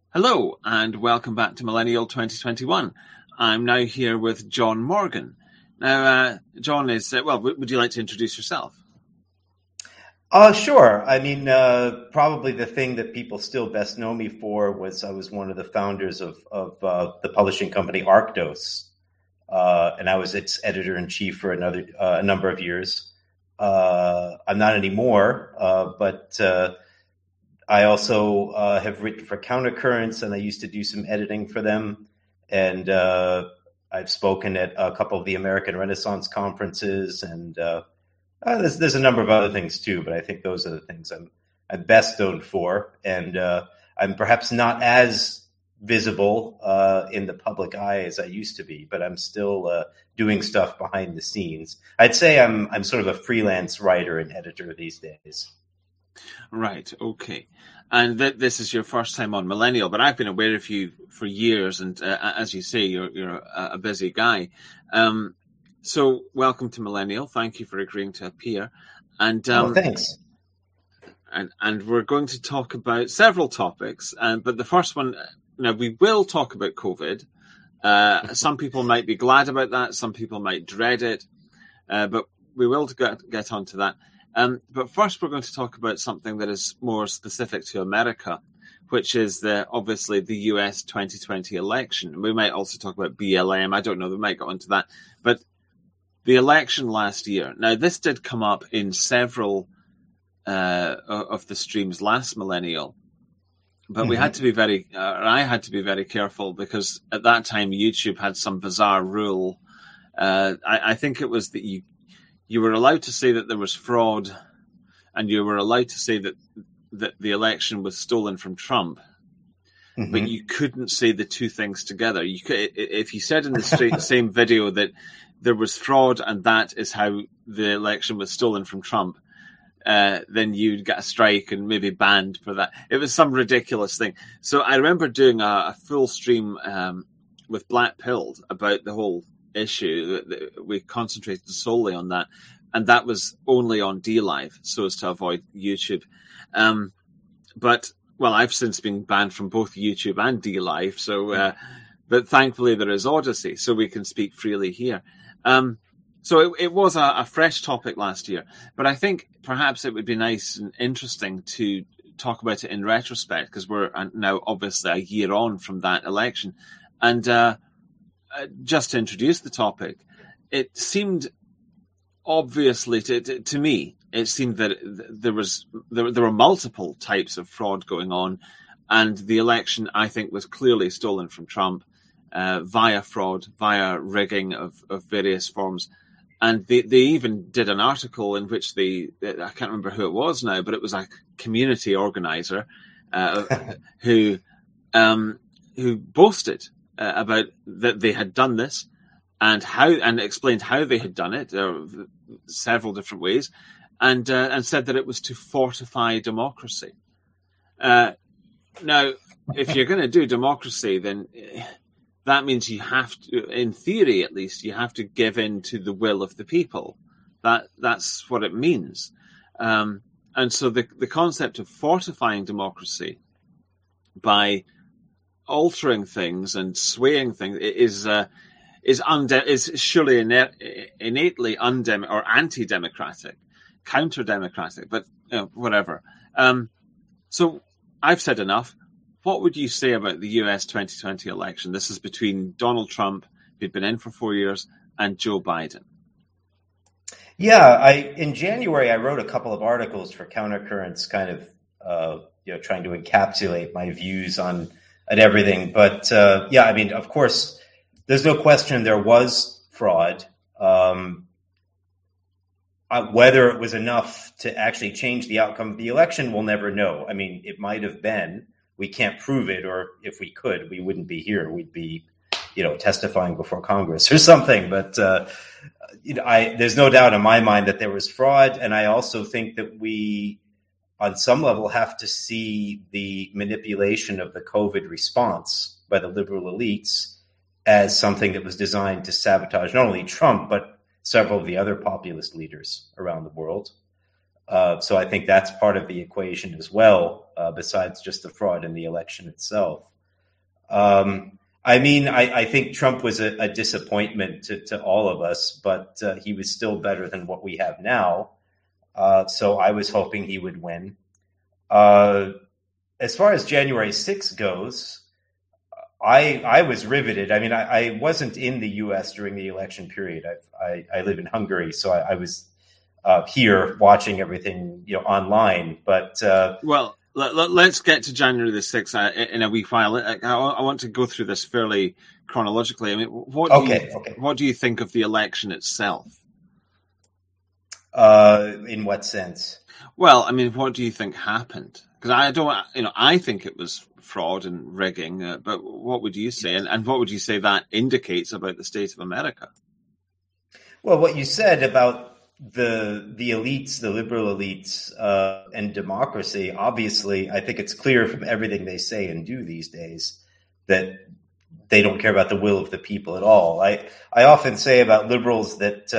Hello, and welcome back to Millennial 2021. I'm now here with John Morgan. Now, John is, would you like to introduce yourself? Sure. Probably the thing that people still best know me for was I was one of the founders of the publishing company Arctos, and I was its editor-in-chief for a number of years. I'm not anymore, but I also have written for Countercurrents, and I used to do some editing for them. And I've spoken at a couple of the American Renaissance conferences, and there's a number of other things too. But I think those are the things I'm best known for. And I'm perhaps not as visible in the public eye as I used to be, but I'm still doing stuff behind the scenes. I'd say I'm sort of a freelance writer and editor these days. Right, okay. And this is your first time on Millennial, but I've been aware of you for years, and as you say, you're a busy guy. So welcome to Millennial. Thank you for agreeing to appear. And thanks. And we're going to talk about several topics, but the first one, we will talk about COVID. Some people might be glad about that. Some people might dread it, but we will get onto that. But first, we're going to talk about something that is more specific to America, which is obviously the US 2020 election. We might also talk about BLM. I don't know. We might get onto that. But the election last year. Now, this did come up in several of the streams last Millennial. But we had to be I had to be very careful because at that time, YouTube had some bizarre rule. I think it was that you were allowed to say that there was fraud, and you were allowed to say that the election was stolen from Trump, but you couldn't say the two things together. You could, if you said in the same video that there was fraud and that is how the election was stolen from Trump, then you'd get a strike and maybe banned for that. It was some ridiculous thing. So I remember doing a full stream with Black Pilled about the whole issue. We concentrated solely on that, and that was only on DLive so as to avoid YouTube. But I've since been banned from both YouTube and DLive, so but thankfully there is Odyssey, so we can speak freely here. So it was a fresh topic last year, but I think perhaps it would be nice and interesting to talk about it in retrospect, because we're now obviously a year on from that election. And just to introduce the topic, it seemed obviously to me, it seemed that there were multiple types of fraud going on, and the election, I think, was clearly stolen from Trump via fraud, via rigging of various forms. And they even did an article in which I can't remember who it was now, but it was a community organizer who boasted about that they had done this and explained how they had done it, several different ways, and said that it was to fortify democracy. Now, if you're going to do democracy, then that means you have to, in theory at least, you have to give in to the will of the people. That's what it means. And so the concept of fortifying democracy by altering things and swaying things is surely innately or anti-democratic, counter-democratic, but whatever. So I've said enough. What would you say about the US 2020 election? This is between Donald Trump, who'd been in for 4 years, and Joe Biden. Yeah, in January, I wrote a couple of articles for Countercurrents, kind of trying to encapsulate my views on everything. But of course, there's no question there was fraud. Whether it was enough to actually change the outcome of the election, we'll never know. I mean, it might have been. We can't prove it, or if we could, we wouldn't be here. We'd be, testifying before Congress or something. But there's no doubt in my mind that there was fraud, and I also think that we, on some level, have to see the manipulation of the COVID response by the liberal elites as something that was designed to sabotage not only Trump but several of the other populist leaders around the world. So I think that's part of the equation as well, besides just the fraud in the election itself. I think Trump was a disappointment to all of us, but he was still better than what we have now. So I was hoping he would win. As far as January 6th goes, I was riveted. I mean, I wasn't in the U.S. during the election period. I live in Hungary, so I was here watching everything, online. But let's get to January the 6th in a wee while. I want to go through this fairly chronologically. I mean, what do you think of the election itself? In what sense? Well, I mean, what do you think happened? Because I think it was fraud and rigging. But what would you say? And what would you say that indicates about the state of America? Well, what you said about the elites, the liberal elites, and democracy, obviously, I think it's clear from everything they say and do these days that they don't care about the will of the people at all. I often say about liberals that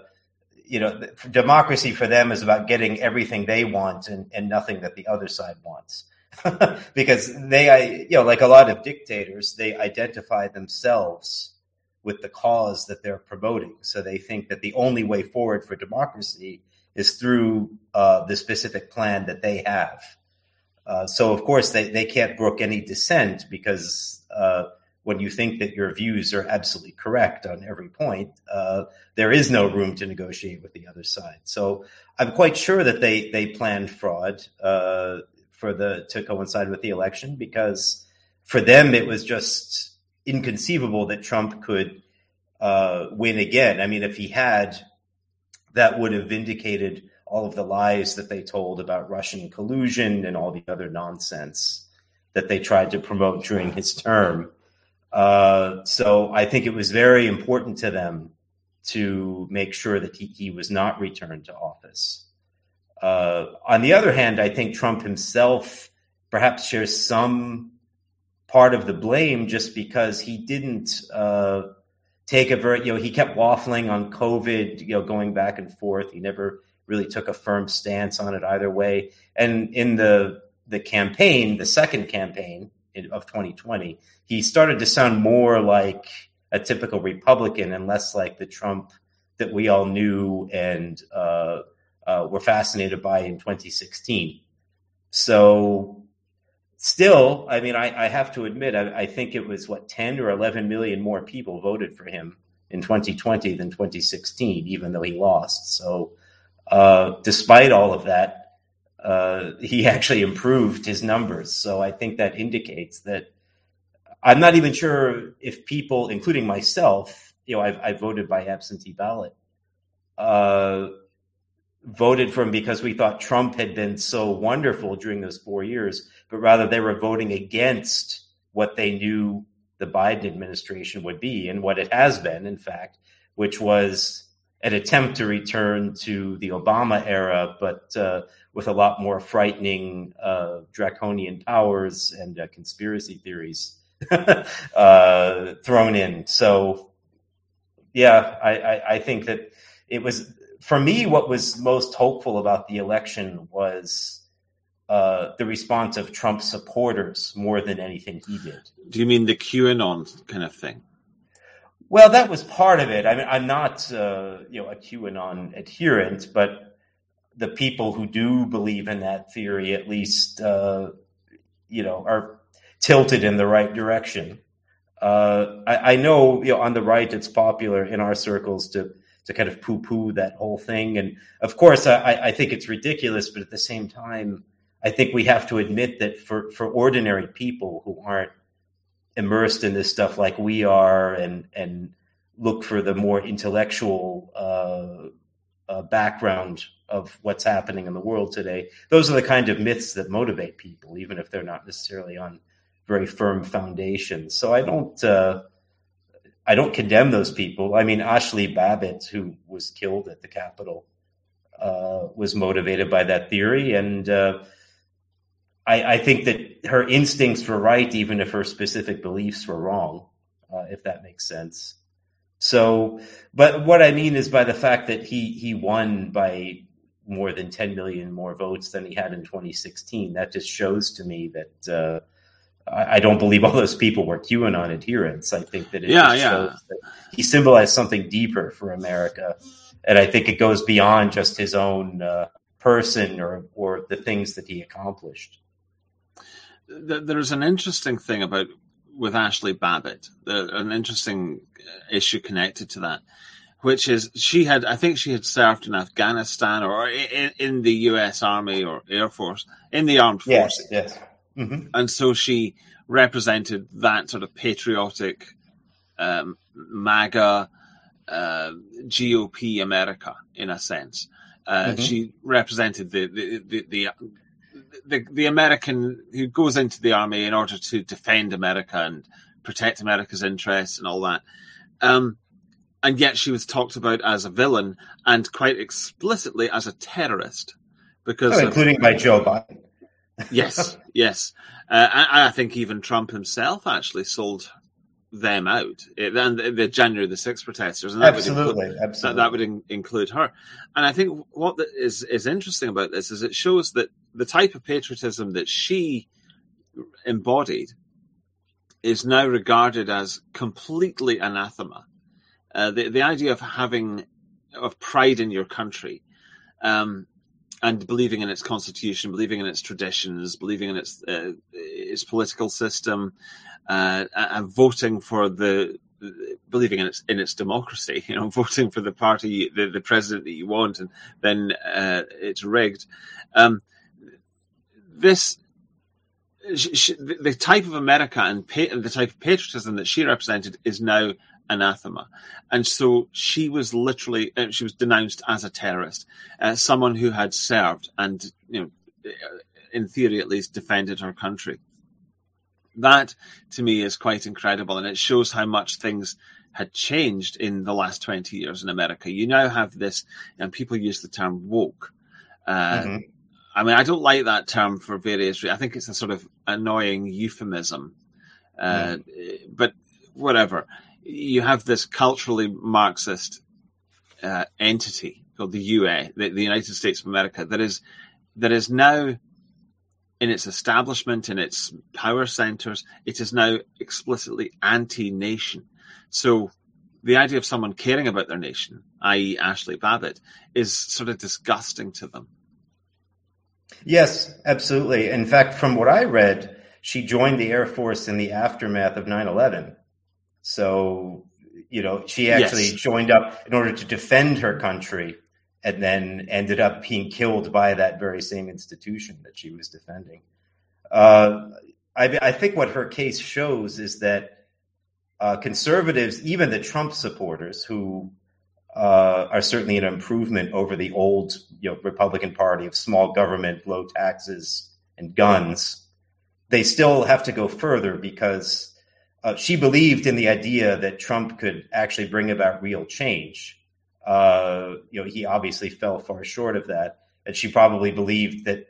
democracy for them is about getting everything they want and nothing that the other side wants. Because they, like a lot of dictators, they identify themselves with the cause that they're promoting. So they think that the only way forward for democracy is through the specific plan that they have. So, of course, they can't brook any dissent because when you think that your views are absolutely correct on every point, there is no room to negotiate with the other side. So I'm quite sure that they planned fraud to coincide with the election, because for them it was just inconceivable that Trump could win again. I mean, if he had, that would have vindicated all of the lies that they told about Russian collusion and all the other nonsense that they tried to promote during his term. So I think it was very important to them to make sure that he was not returned to office. On the other hand, I think Trump himself perhaps shares some part of the blame, just because he didn't take he kept waffling on COVID, going back and forth. He never really took a firm stance on it either way. And in the campaign, the second campaign of 2020, he started to sound more like a typical Republican and less like the Trump that we all knew and were fascinated by in 2016. So still, I mean, I have to admit, I think it was 10 or 11 million more people voted for him in 2020 than 2016, even though he lost. So despite all of that, he actually improved his numbers. So I think that indicates that I'm not even sure if people, including myself, I voted by absentee ballot, voted for him because we thought Trump had been so wonderful during those 4 years, but rather they were voting against what they knew the Biden administration would be, and what it has been, in fact, which was an attempt to return to the Obama era, but with a lot more frightening draconian powers and conspiracy theories thrown in. So, yeah, I think that it was, for me, what was most hopeful about the election was the response of Trump supporters more than anything he did. Do you mean the QAnon kind of thing? Well, that was part of it. I mean, I'm not, a QAnon adherent, but the people who do believe in that theory, at least, are tilted in the right direction. I know, on the right, it's popular in our circles to kind of poo-poo that whole thing. And of course, I think it's ridiculous, but at the same time, I think we have to admit that for ordinary people who aren't immersed in this stuff like we are and look for the more intellectual background of what's happening in the world today, those are the kind of myths that motivate people, even if they're not necessarily on very firm foundations. So I don't condemn those people. I mean, Ashley Babbitt, who was killed at the Capitol, was motivated by that theory. And I think that her instincts were right, even if her specific beliefs were wrong, if that makes sense. So, but what I mean is by the fact that he won by more than 10 million more votes than he had in 2016, that just shows to me that I don't believe all those people were QAnon adherents. I think that it shows that he symbolized something deeper for America. And I think it goes beyond just his own person or the things that he accomplished. There's an interesting thing with Ashley Babbitt, an interesting issue connected to that, which is I think she had served in Afghanistan or in the U.S. Army or Air Force, in the armed forces. Yes. Mm-hmm. And so she represented that sort of patriotic MAGA GOP America, in a sense. She represented the American who goes into the army in order to defend America and protect America's interests and all that. And yet she was talked about as a villain and quite explicitly as a terrorist. Including by Joe Biden. Yes. And I think even Trump himself actually sold them out. And the January the 6th protesters. And that would include her. And I think what is interesting about this is it shows that the type of patriotism that she embodied is now regarded as completely anathema. The idea of pride in your country, and believing in its constitution, believing in its traditions, believing in its political system, and voting for believing in its democracy, voting for the party, the president that you want, and then it's rigged. The type of America and the type of patriotism that she represented is now anathema. And so she was denounced as a terrorist, someone who had served and, in theory at least, defended her country. That, to me, is quite incredible, and it shows how much things had changed in the last 20 years in America. You now have this, and people use the term woke. I mean, I don't like that term for various reasons. I think it's a sort of annoying euphemism. But whatever. You have this culturally Marxist entity called the UA, the United States of America, that is now, in its establishment, in its power centers, it is now explicitly anti-nation. So the idea of someone caring about their nation, i.e. Ashley Babbitt, is sort of disgusting to them. Yes, absolutely. In fact, from what I read, she joined the Air Force in the aftermath of 9/11. So, she actually joined up in order to defend her country and then ended up being killed by that very same institution that she was defending. I think what her case shows is that conservatives, even the Trump supporters, who are certainly an improvement over the old Republican Party of small government, low taxes, and guns, they still have to go further because she believed in the idea that Trump could actually bring about real change. He obviously fell far short of that. And she probably believed that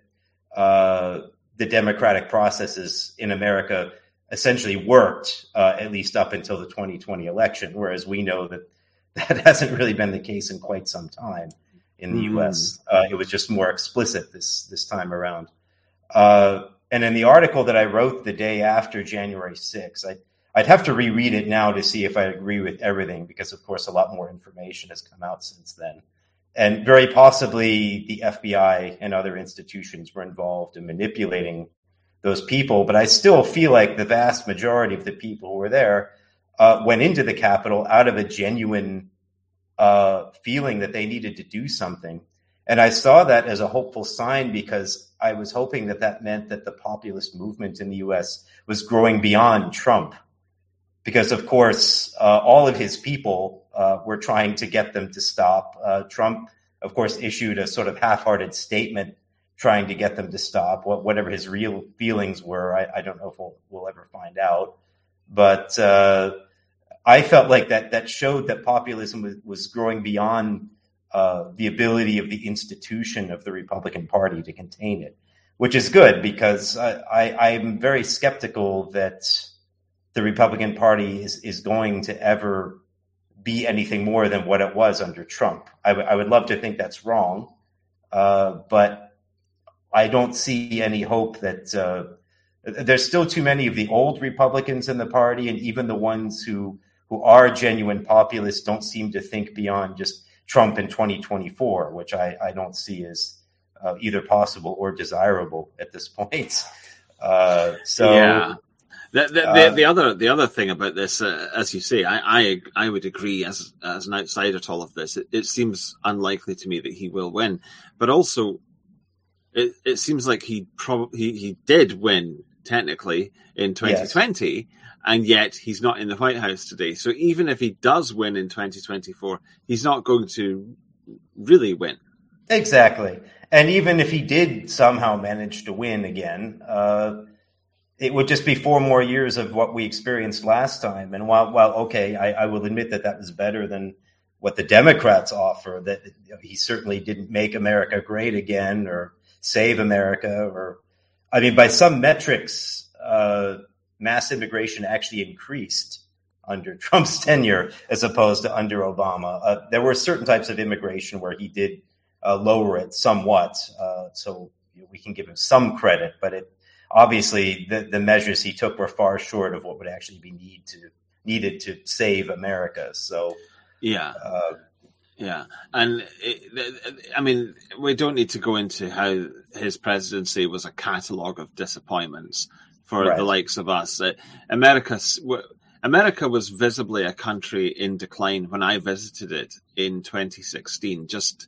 the democratic processes in America essentially worked, at least up until the 2020 election, whereas we know that hasn't really been the case in quite some time in the U.S. It was just more explicit this time around. And in the article that I wrote the day after January 6th, I'd have to reread it now to see if I agree with everything, because, of course, a lot more information has come out since then. And very possibly the FBI and other institutions were involved in manipulating those people. But I still feel like the vast majority of the people who were there went into the Capitol out of a genuine feeling that they needed to do something. And I saw that as a hopeful sign, because I was hoping that meant that the populist movement in the U.S. was growing beyond Trump. Because, of course, all of his people were trying to get them to stop. Trump, of course, issued a sort of half-hearted statement trying to get them to stop. Whatever his real feelings were, I don't know if we'll ever find out. But I felt like that showed that populism was growing beyond the ability of the institution of the Republican Party to contain it, which is good, because I'm very skeptical that the Republican Party is going to ever be anything more than what it was under Trump. I would love to think that's wrong, but I don't see any hope that there's still too many of the old Republicans in the party, and even the ones who are genuine populists don't seem to think beyond just Trump in 2024, which I don't see as either possible or desirable at this point. The other thing about this, as you say, I would agree as an outsider to all of this. It seems unlikely to me that he will win, but also it seems like he did win technically in 2020, yes. And yet he's not in the White House today. So even if he does win in 2024, he's not going to really win. Exactly. And even if he did somehow manage to win again, it would just be 4 more years of what we experienced last time. And while okay, I will admit that was better than what the Democrats offer, that he certainly didn't make America great again or save America. Or, I mean, by some metrics, mass immigration actually increased under Trump's tenure as opposed to under Obama. There were certain types of immigration where he did lower it somewhat. So we can give him some credit, but obviously the measures he took were far short of what would actually be needed to save America. So, yeah. And I mean, we don't need to go into how his presidency was a catalogue of disappointments for the likes of us. America was visibly a country in decline when I visited it in 2016.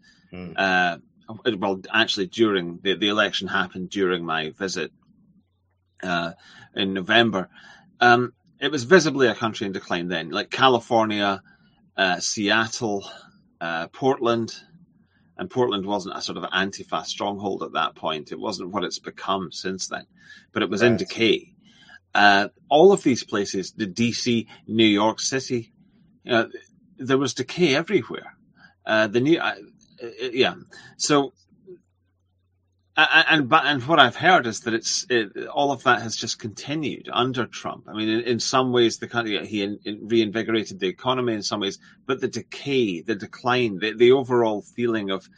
Actually, during the election happened during my visit in November. It was visibly a country in decline then, like California, Seattle, Portland. And Portland wasn't a sort of Antifa stronghold at that point. It wasn't what it's become since then, but it was in decay. All of these places, the DC, New York City, there was decay everywhere. So, and what I've heard is that all of that has just continued under Trump. I mean, in some ways, the country he reinvigorated the economy in some ways, but the decay, the decline, the overall feeling of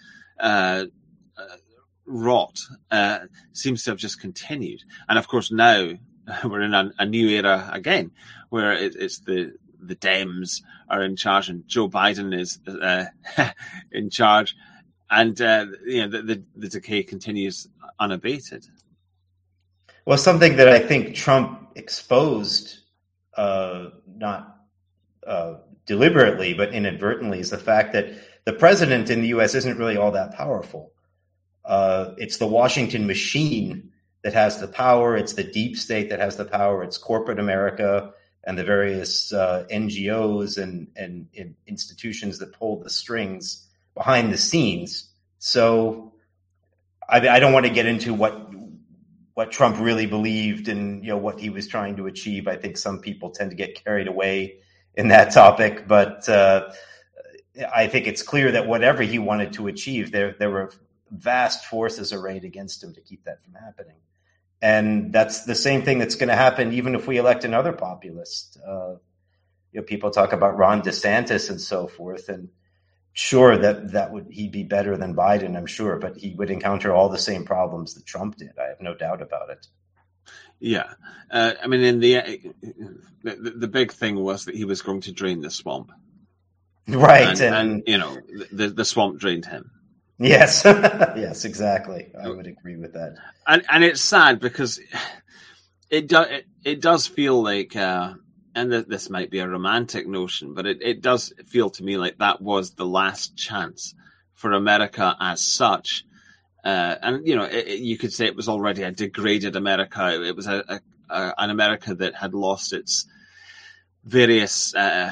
rot seems to have just continued. And of course, now we're in a new era again, where it's the Dems are in charge and Joe Biden is in charge. And the decay continues unabated. Well, something that I think Trump exposed, not deliberately, but inadvertently, is the fact that the president in the U.S. isn't really all that powerful. It's the Washington machine that has the power. It's the deep state that has the power. It's corporate America and the various NGOs and institutions that pull the strings behind the scenes. So I don't want to get into what Trump really believed and what he was trying to achieve. I think some people tend to get carried away in that topic, but I think it's clear that whatever he wanted to achieve, there were vast forces arrayed against him to keep that from happening. And that's the same thing that's going to happen even if we elect another populist. People talk about Ron DeSantis and so forth, and sure, he'd be better than Biden, I'm sure, but he would encounter all the same problems that Trump did. I have no doubt about it. Yeah, I mean, in the big thing was that he was going to drain the swamp, right? And the swamp drained him. Yes, yes, exactly. I would agree with that. And it's sad because it does feel like. And this might be a romantic notion, but it does feel to me like that was the last chance for America as such. You could say it was already a degraded America. It was an America that had lost its various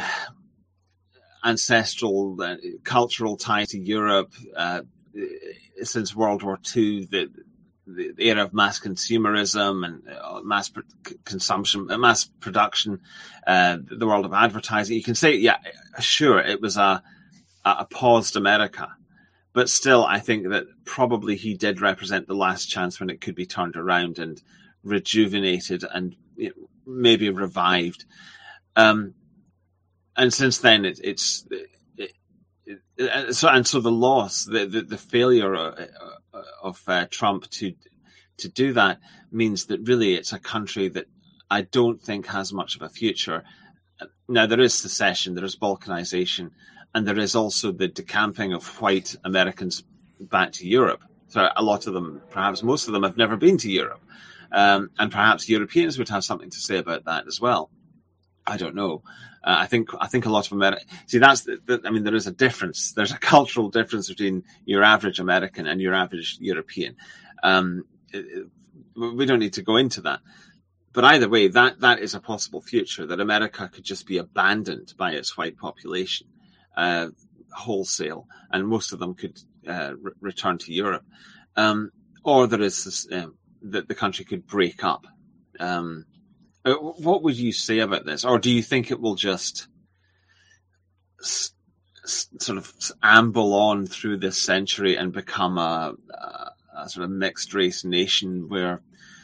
ancestral cultural tie to Europe since World War II. The era of mass consumerism and mass consumption, mass production, the world of advertising. You can say, yeah, sure, it was a paused America, but still, I think that probably he did represent the last chance when it could be turned around and rejuvenated and maybe revived. And since then, so the loss, the failure of Trump to to do that means that really it's a country that I don't think has much of a future. Now, there is secession, there is balkanization, and there is also the decamping of white Americans back to Europe. So a lot of them, perhaps most of them, have never been to Europe. And perhaps Europeans would have something to say about that as well. I don't know. I think a lot of America. See, there is a difference. There's a cultural difference between your average American and your average European. We don't need to go into that. But either way, that is a possible future, that America could just be abandoned by its white population wholesale, and most of them could return to Europe. Or there is this, that the country could break up. What would you say about this? Or do you think it will just sort of amble on through this century and become a sort of mixed race nation where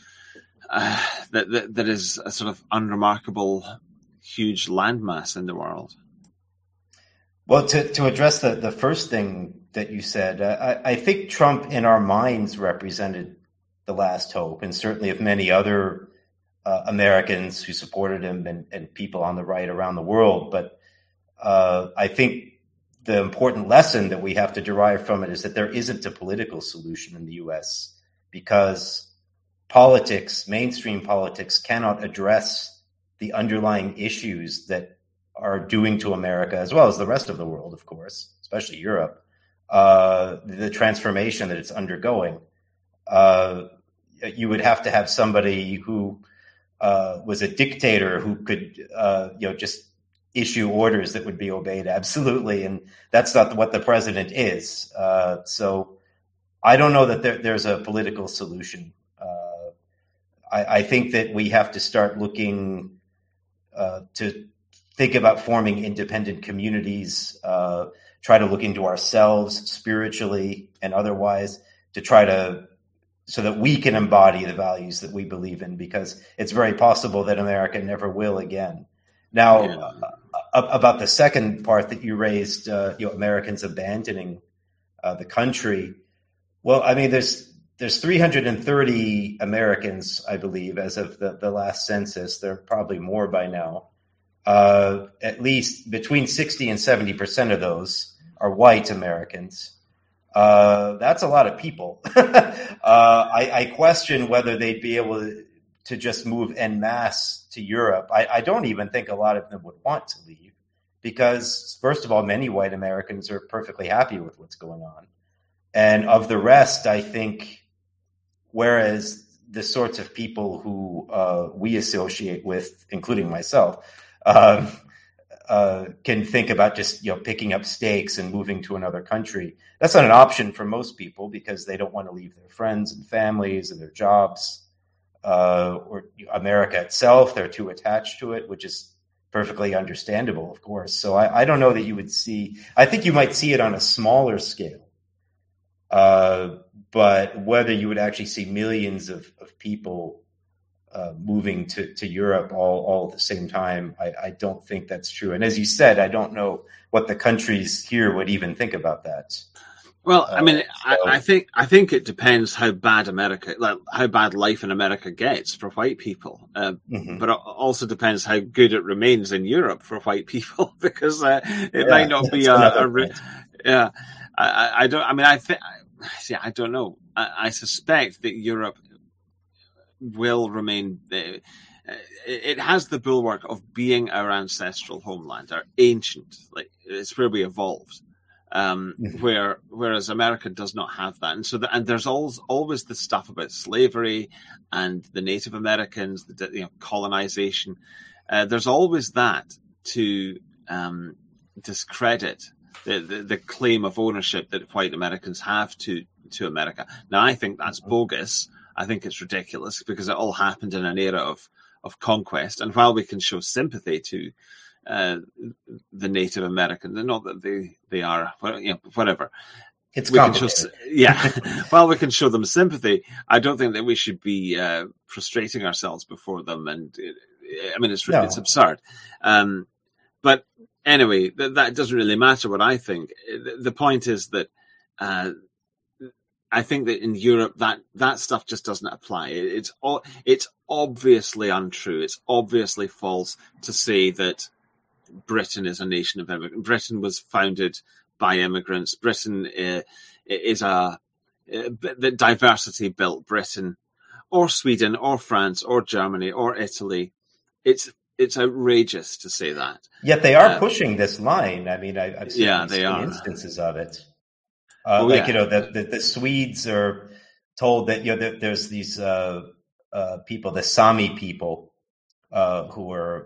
that is a sort of unremarkable, huge landmass in the world? Well, to address the first thing that you said, I think Trump in our minds represented the last hope, and certainly of many other Americans who supported him and people on the right around the world. But I think the important lesson that we have to derive from it is that there isn't a political solution in the U.S. because politics, mainstream politics, cannot address the underlying issues that are doing to America, as well as the rest of the world, of course, especially Europe, the transformation that it's undergoing. You would have to have somebody who was a dictator who could, just issue orders that would be obeyed absolutely, and that's not what the president is. So I don't know that there's a political solution. I think that we have to start looking to think about forming independent communities, try to look into ourselves spiritually and otherwise to try to, so that we can embody the values that we believe in, because it's very possible that America never will again. Now, about the second part that you raised, Americans abandoning the country. Well, I mean, there's 330 Americans, I believe, as of the last census. There are probably more by now. At least between 60 and 70% of those are white Americans. That's a lot of people. I question whether they'd be able to just move en masse to Europe. I don't even think a lot of them would want to leave because, first of all, many white Americans are perfectly happy with what's going on. And of the rest, I think, whereas the sorts of people who we associate with, including myself, can think about just picking up stakes and moving to another country. That's not an option for most people because they don't want to leave their friends and families and their jobs or America itself. They're too attached to it, which is perfectly understandable, of course. So I don't know that you would see. I think you might see it on a smaller scale, but whether you would actually see millions of people moving to Europe all at the same time, I don't think that's true. And as you said, I don't know what the countries here would even think about that. Well, I mean, I think it depends how bad how bad life in America gets for white people. But it also depends how good it remains in Europe for white people, because it might not be yeah. I don't. I mean, I don't know. I suspect that Europe will remain. It has the bulwark of being our ancestral homeland, our ancient. Like it's where we evolved. Whereas America does not have that, and so and there's always the stuff about slavery and the Native Americans, colonization. There's always that to discredit the claim of ownership that white Americans have to America. Now, I think that's bogus. I think it's ridiculous because it all happened in an era of conquest. And while we can show sympathy to the Native Americans, and not that they are, whatever. It's complicated. While we can show them sympathy, I don't think that we should be frustrating ourselves before them. And it's absurd. But anyway, that doesn't really matter what I think. The point is that I think that in Europe that stuff just doesn't apply. It's obviously untrue. It's obviously false to say that Britain is a nation of immigrants. Britain was founded by immigrants. Britain is the diversity built Britain, or Sweden, or France, or Germany, or Italy. It's outrageous to say that. Yet they are pushing this line. I mean, I've seen instances of it. The Swedes are told that there's these people, the Sami people, who are.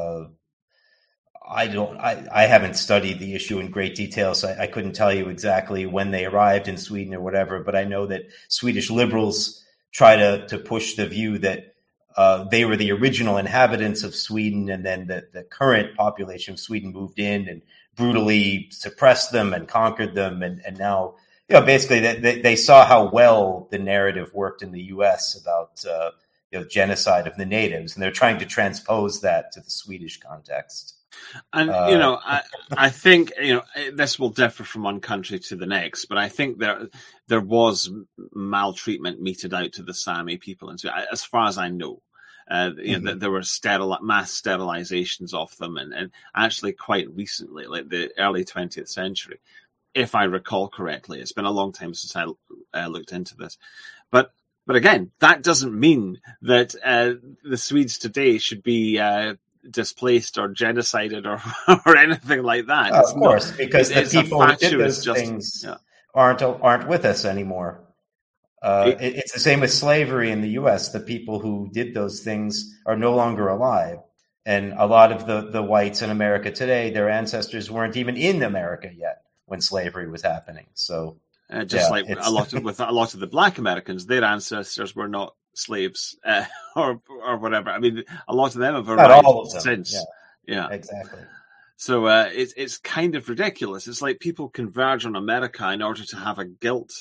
I haven't studied the issue in great detail, so I couldn't tell you exactly when they arrived in Sweden or whatever. But I know that Swedish liberals try to push the view that they were the original inhabitants of Sweden, and then the current population of Sweden moved in and brutally suppressed them and conquered them, and now basically they saw how well the narrative worked in the U.S. about genocide of the natives, and they're trying to transpose that to the Swedish context. And I think this will differ from one country to the next, but I think there was maltreatment meted out to the Sami people, and so as far as I know. There were mass sterilizations of them, and actually quite recently, like the early 20th century, if I recall correctly. It's been a long time since I looked into this, but again, that doesn't mean that the Swedes today should be displaced or genocided or anything like that. Of course, because the people who did those things aren't with us anymore. It's the same with slavery in the U.S. The people who did those things are no longer alive. And a lot of the whites in America today, their ancestors weren't even in America yet when slavery was happening. So a lot of the black Americans, their ancestors were not slaves or whatever. I mean, a lot of them have arrived since. Yeah, exactly. So it's kind of ridiculous. It's like people converge on America in order to have a guilt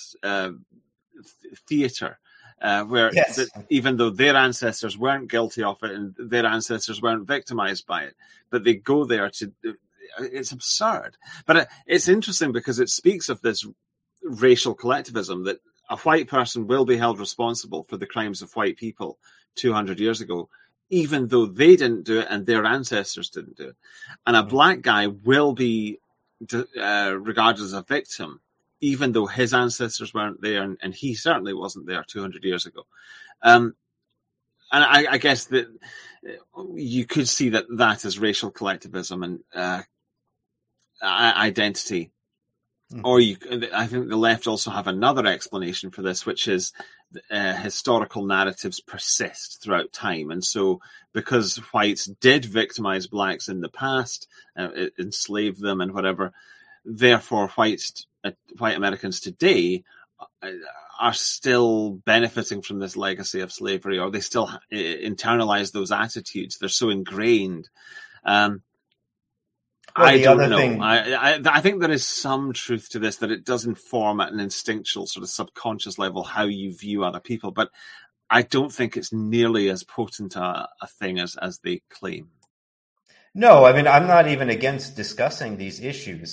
theater where even though their ancestors weren't guilty of it and their ancestors weren't victimized by it, but they go there it's absurd. But it's interesting because it speaks of this racial collectivism, that a white person will be held responsible for the crimes of white people 200 years ago, even though they didn't do it and their ancestors didn't do it. And a black guy will be regarded as a victim, even though his ancestors weren't there, and he certainly wasn't there 200 years ago. And I guess that you could see that as racial collectivism and identity. Or I think the left also have another explanation for this, which is historical narratives persist throughout time. And so because whites did victimize blacks in the past, enslave them and whatever, therefore white Americans today are still benefiting from this legacy of slavery, or they still internalize those attitudes. They're so ingrained. I don't know. I think there is some truth to this, that it does inform at an instinctual sort of subconscious level how you view other people, but I don't think it's nearly as potent a thing as they claim. No, I mean, I'm not even against discussing these issues.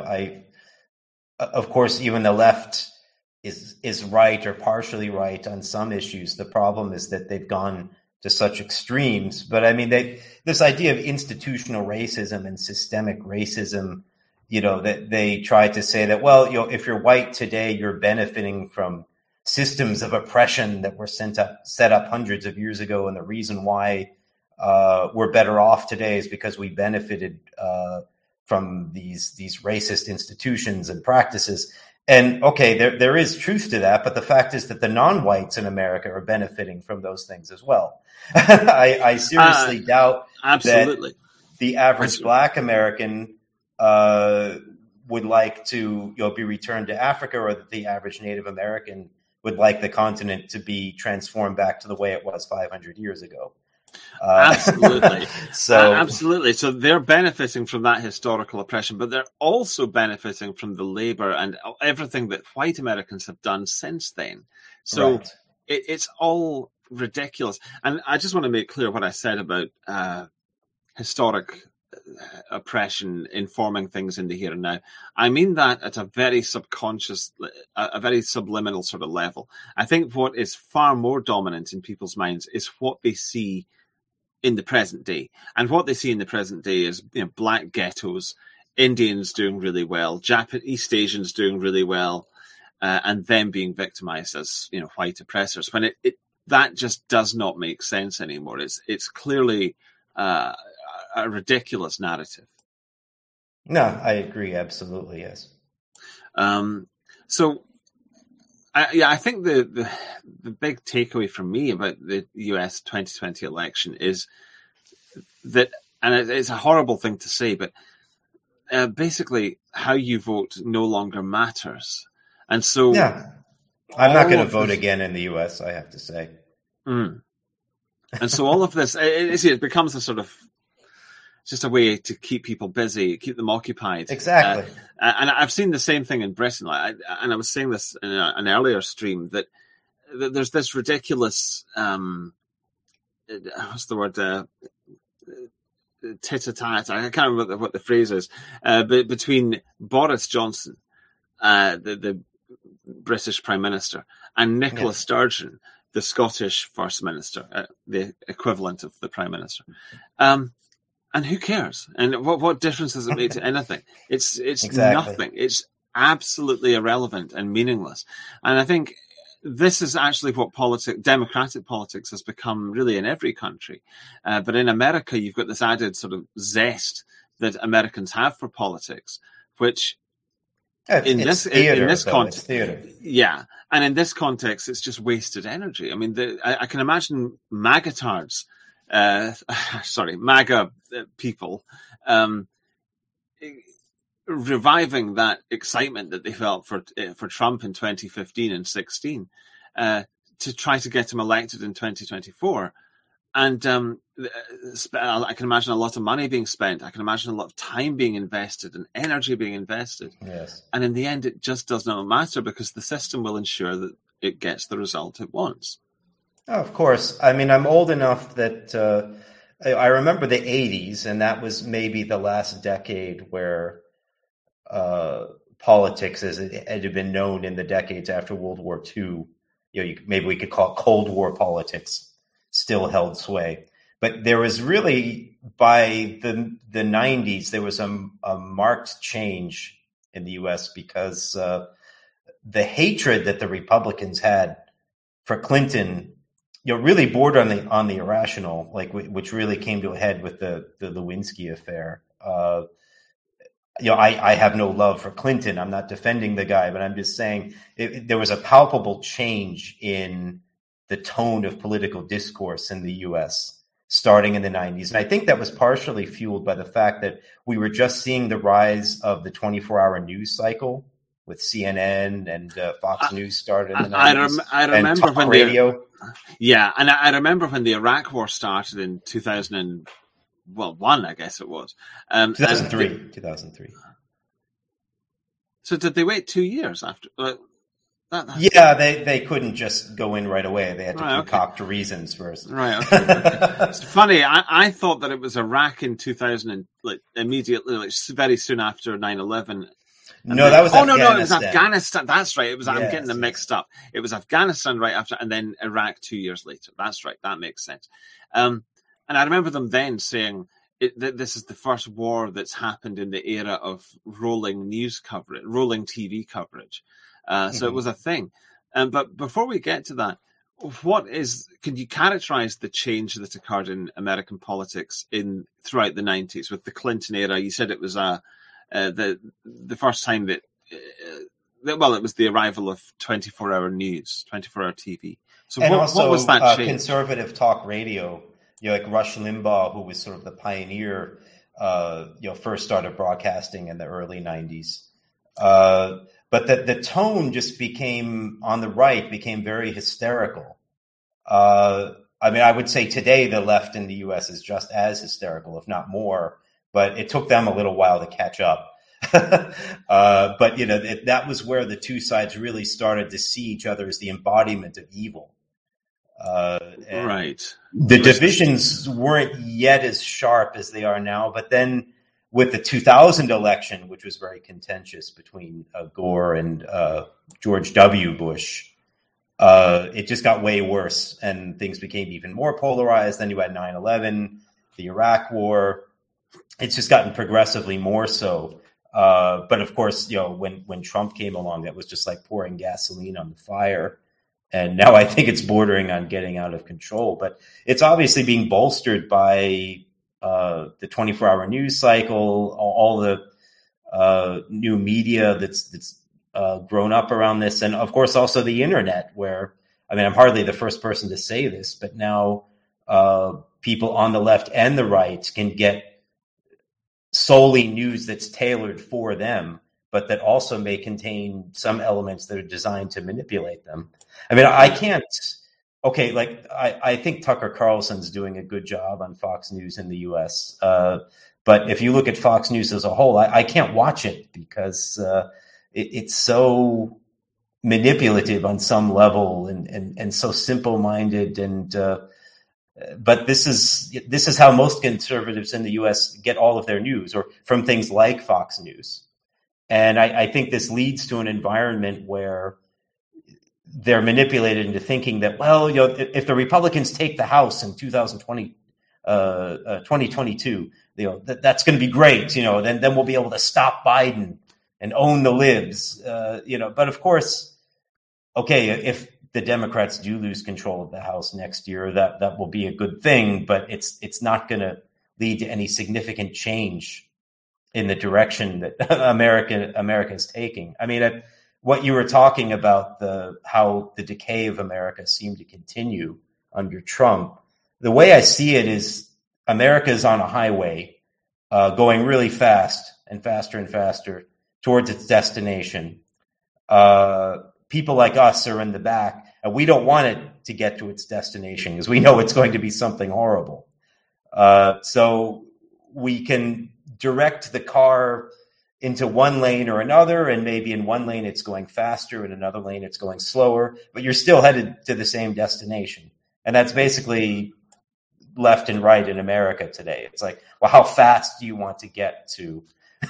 Of course, even the left is right or partially right on some issues. The problem is that they've gone to such extremes. But I mean, this idea of institutional racism and systemic racism, that they try to say that, well, if you're white today, you're benefiting from systems of oppression that were set up hundreds of years ago, and the reason why we're better off today is because we benefited from these racist institutions and practices. And okay, there is truth to that, but the fact is that the non-whites in America are benefiting from those things as well. I seriously doubt that the average Black American would like to be returned to Africa, or that the average Native American would like the continent to be transformed back to the way it was 500 years ago. Absolutely. Absolutely. So they're benefiting from that historical oppression, but they're also benefiting from the labor and everything that white Americans have done since then. So it's all ridiculous. And I just want to make clear what I said about historic oppression informing things in the here and now. I mean that at a very subconscious, a very subliminal sort of level. I think what is far more dominant in people's minds is what they see in the present day. And what they see in the present day is, black ghettos, Indians doing really well, East Asians doing really well, and them being victimized as, white oppressors. When that just does not make sense anymore. It's clearly a ridiculous narrative. No, I agree. Absolutely, yes. So, I think the big takeaway from me about the US 2020 election is that, and it's a horrible thing to say, but basically how you vote no longer matters. And so... Yeah. I'm not going to vote again in the US, I have to say. And so all of this, it becomes a sort of just a way to keep people busy, keep them occupied. Exactly. And I've seen the same thing in Britain. And I was saying this in an earlier stream, that there's this ridiculous, what's the word, tit-a-tat, I can't remember what the phrase is, but between Boris Johnson, the British Prime Minister, and Nicola Sturgeon, the Scottish First Minister, the equivalent of the Prime Minister. And who cares? And what difference does it make to anything? It's exactly. Nothing. It's absolutely irrelevant and meaningless. And I think this is actually what democratic politics has become really in every country. But in America, you've got this added sort of zest that Americans have for politics, which in this context, yeah, and in this context, it's just wasted energy. I mean, I can imagine MAGA people reviving that excitement that they felt for Trump in 2015 and 16 to try to get him elected in 2024. And I can imagine a lot of money being spent. I can imagine a lot of time being invested and energy being invested. Yes. And in the end, it just does not matter because the system will ensure that it gets the result it wants. Oh, of course. I mean, I'm old enough that I remember the 80s, and that was maybe the last decade where politics, as it had been known in the decades after World War II, maybe we could call it Cold War politics, still held sway. But there was really, by the 90s, there was a marked change in the U.S. because the hatred that the Republicans had for Clinton, really bordered on the irrational, which really came to a head with the Lewinsky affair. I have no love for Clinton. I'm not defending the guy, but I'm just saying there was a palpable change in the tone of political discourse in the U.S. starting in the 90s. And I think that was partially fueled by the fact that we were just seeing the rise of the 24-hour news cycle with CNN and Fox News started in the 90s. I remember when radio. And I remember when the Iraq War started in 2001, I guess it was. 2003. So did they wait 2 years after? They couldn't just go in right away. They had to concoct reasons first. Right. Okay. It's funny. I thought that it was Iraq in 2000, immediately, very soon after 9/11. No, that was Afghanistan. No, it was Afghanistan. That's right. It was. I'm getting them mixed up. It was Afghanistan right after, and then Iraq 2 years later. That's right. That makes sense. And I remember them then saying that this is the first war that's happened in the era of rolling news coverage, rolling TV coverage. So it was a thing. But before we get to that, can you characterize the change that occurred in American politics throughout the 90s with the Clinton era? You said it was the first time that, it was the arrival of 24-hour news, 24-hour TV. So what was that change? Conservative talk radio, like Rush Limbaugh, who was sort of the pioneer, first started broadcasting in the early 90s. But the tone just became, on the right, became very hysterical. I would say today the left in the U.S. is just as hysterical, if not more, but it took them a little while to catch up. But, that was where the two sides really started to see each other as the embodiment of evil. Right. The divisions weren't yet as sharp as they are now, but then with the 2000 election, which was very contentious between Gore and George W. Bush, it just got way worse and things became even more polarized. Then you had 9/11, the Iraq War. It's just gotten progressively more so. But of course, when Trump came along, that was just like pouring gasoline on the fire. And now I think it's bordering on getting out of control. But it's obviously being bolstered by the 24-hour news cycle, all the new media that's grown up around this. And of course, also the internet, where, I mean, I'm hardly the first person to say this, but now people on the left and the right can get solely news that's tailored for them, but that also may contain some elements that are designed to manipulate them. I mean, I can't. Okay, like I think Tucker Carlson's doing a good job on Fox News in the U.S. But if you look at Fox News as a whole, I can't watch it because it's so manipulative on some level and so simple-minded. And but this is how most conservatives in the U.S. get all of their news, or from things like Fox News. And I think this leads to an environment where they're manipulated into thinking that, well, if the Republicans take the House in 2022, that's going to be great. Then we'll be able to stop Biden and own the libs. But of course, okay, if the Democrats do lose control of the House next year, that will be a good thing. But it's not going to lead to any significant change in the direction that America is taking. I mean, what you were talking about, how the decay of America seemed to continue under Trump, the way I see it is America is on a highway going really fast and faster and faster towards its destination. People like us are in the back, and we don't want it to get to its destination because we know it's going to be something horrible. So we can direct the car into one lane or another, and maybe in one lane it's going faster, in another lane it's going slower, but you're still headed to the same destination. And that's basically left and right in America today. It's like, well, how fast do you want to get to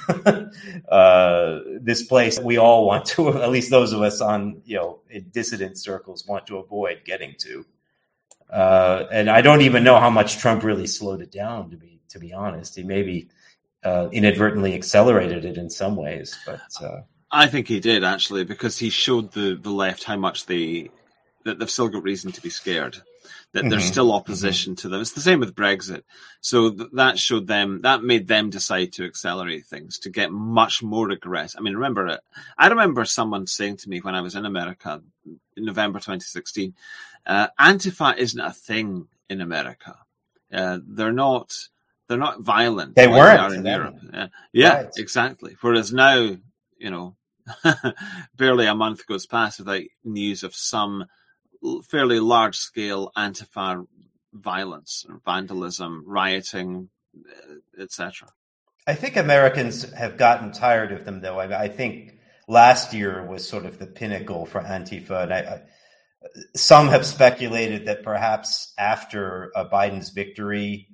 this place that we all want to, at least those of us in dissident circles, want to avoid getting to? And I don't even know how much Trump really slowed it down, to be honest. He maybe inadvertently accelerated it in some ways, but I think he did, actually, because he showed the left how much that they've still got reason to be scared, that there's still opposition to them. It's the same with Brexit. So that showed them, that made them decide to accelerate things, to get much more aggressive. I mean, I remember someone saying to me when I was in America in November 2016, Antifa isn't a thing in America. They're not violent. They weren't in Europe. Yeah, right. Exactly. Whereas now, barely a month goes past without news of some fairly large-scale Antifa violence, or vandalism, rioting, etc. I think Americans have gotten tired of them, though. I think last year was sort of the pinnacle for Antifa, and some have speculated that perhaps after Biden's victory,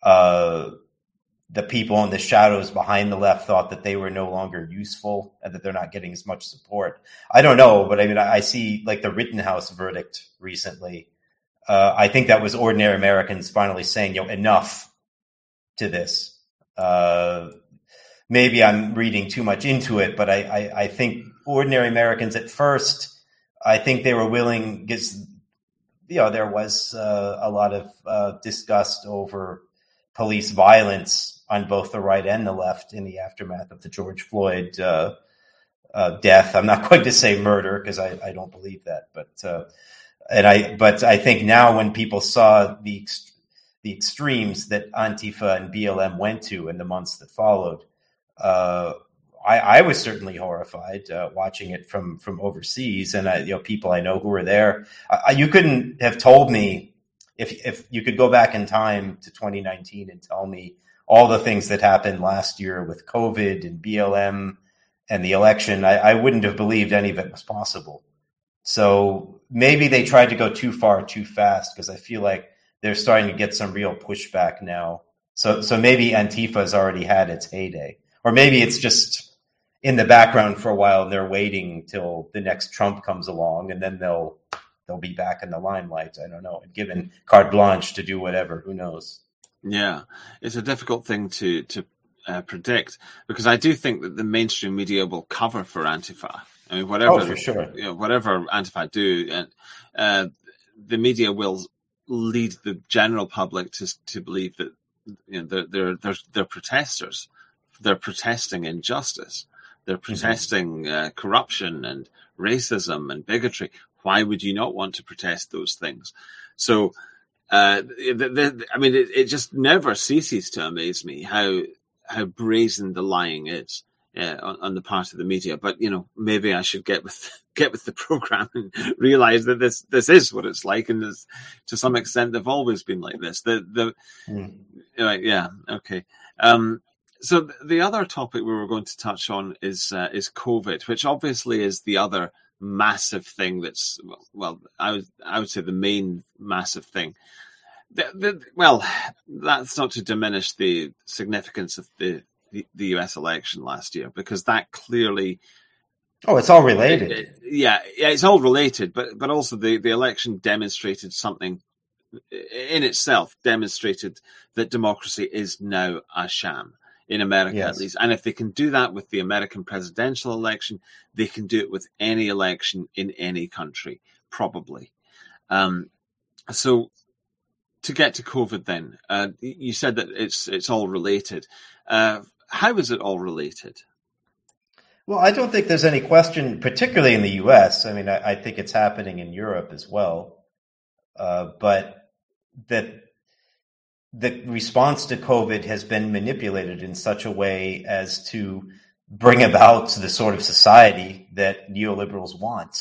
the people in the shadows behind the left thought that they were no longer useful and that they're not getting as much support. I don't know, but I mean, I see like the Rittenhouse verdict recently. I think that was ordinary Americans finally saying, enough to this. Maybe I'm reading too much into it, but I think ordinary Americans at first, I think they were willing, because there was a lot of disgust over police violence on both the right and the left in the aftermath of the George Floyd death. I'm not going to say murder because I don't believe that, but I think now when people saw the extremes that Antifa and BLM went to in the months that followed, I was certainly horrified watching it from overseas, and people I know who were there. You couldn't have told me if you could go back in time to 2019 and tell me all the things that happened last year with COVID and BLM and the election, I wouldn't have believed any of it was possible So maybe they tried to go too far too fast, because I feel like they're starting to get some real pushback now. So maybe Antifa has already had its heyday, or maybe it's just in the background for a while and they're waiting till the next Trump comes along, and then they'll be back in the limelight. I don't know, and given carte blanche to do whatever. Who knows? Yeah, it's a difficult thing to predict, because I do think that the mainstream media will cover for Antifa. I mean, whatever, for sure. Whatever Antifa do, the media will lead the general public to believe that they're protesters. They're protesting injustice. They're protesting corruption and racism and bigotry. Why would you not want to protest those things? So, I mean, it just never ceases to amaze me how brazen the lying is on the part of the media. But maybe I should get with the program and realize that this is what it's like, and to some extent they've always been like this. Yeah, okay. So the other topic we were going to touch on is COVID, which obviously is the other massive thing that's, well, I would say the main massive thing. Well, that's not to diminish the significance of the US election last year, because that clearly... Oh, it's all related. Yeah, it's all related, but also the election demonstrated something in itself, demonstrated that democracy is now a sham. In America, yes. At least. And if they can do that with the American presidential election, they can do it with any election in any country, probably. So to get to COVID then, you said that it's all related. How is it all related? Well, I don't think there's any question, particularly in the US. I mean, I think it's happening in Europe as well. But that the response to COVID has been manipulated in such a way as to bring about the sort of society that neoliberals want.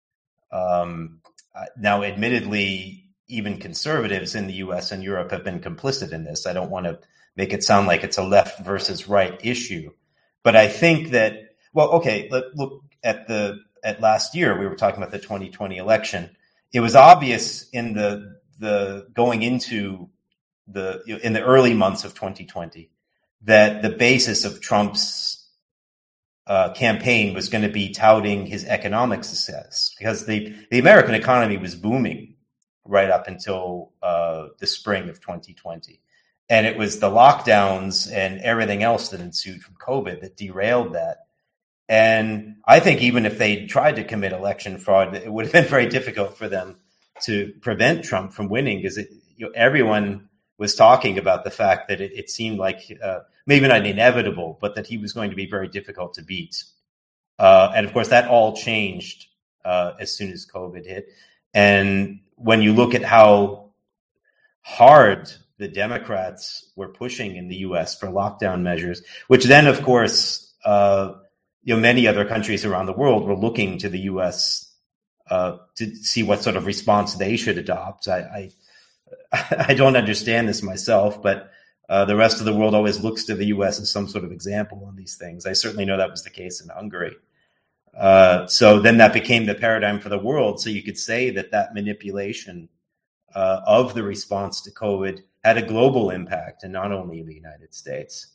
Now, admittedly, even conservatives in the US and Europe have been complicit in this. I don't want to make it sound like it's a left versus right issue. But I think that, well, okay, look at last year, we were talking about the 2020 election. It was obvious in the going into in the early months of 2020 that the basis of Trump's campaign was going to be touting his economic success, because the American economy was booming right up until the spring of 2020. And it was the lockdowns and everything else that ensued from COVID that derailed that. And I think even if they tried to commit election fraud, it would have been very difficult for them to prevent Trump from winning, because everyone was talking about the fact that it seemed like maybe not inevitable, but that he was going to be very difficult to beat. And of course, that all changed as soon as COVID hit. And when you look at how hard the Democrats were pushing in the US for lockdown measures, which then, of course, many other countries around the world were looking to the US to see what sort of response they should adopt. I don't understand this myself, but the rest of the world always looks to the U.S. as some sort of example on these things. I certainly know that was the case in Hungary. So then that became the paradigm for the world. So you could say that manipulation of the response to COVID had a global impact, and not only in the United States.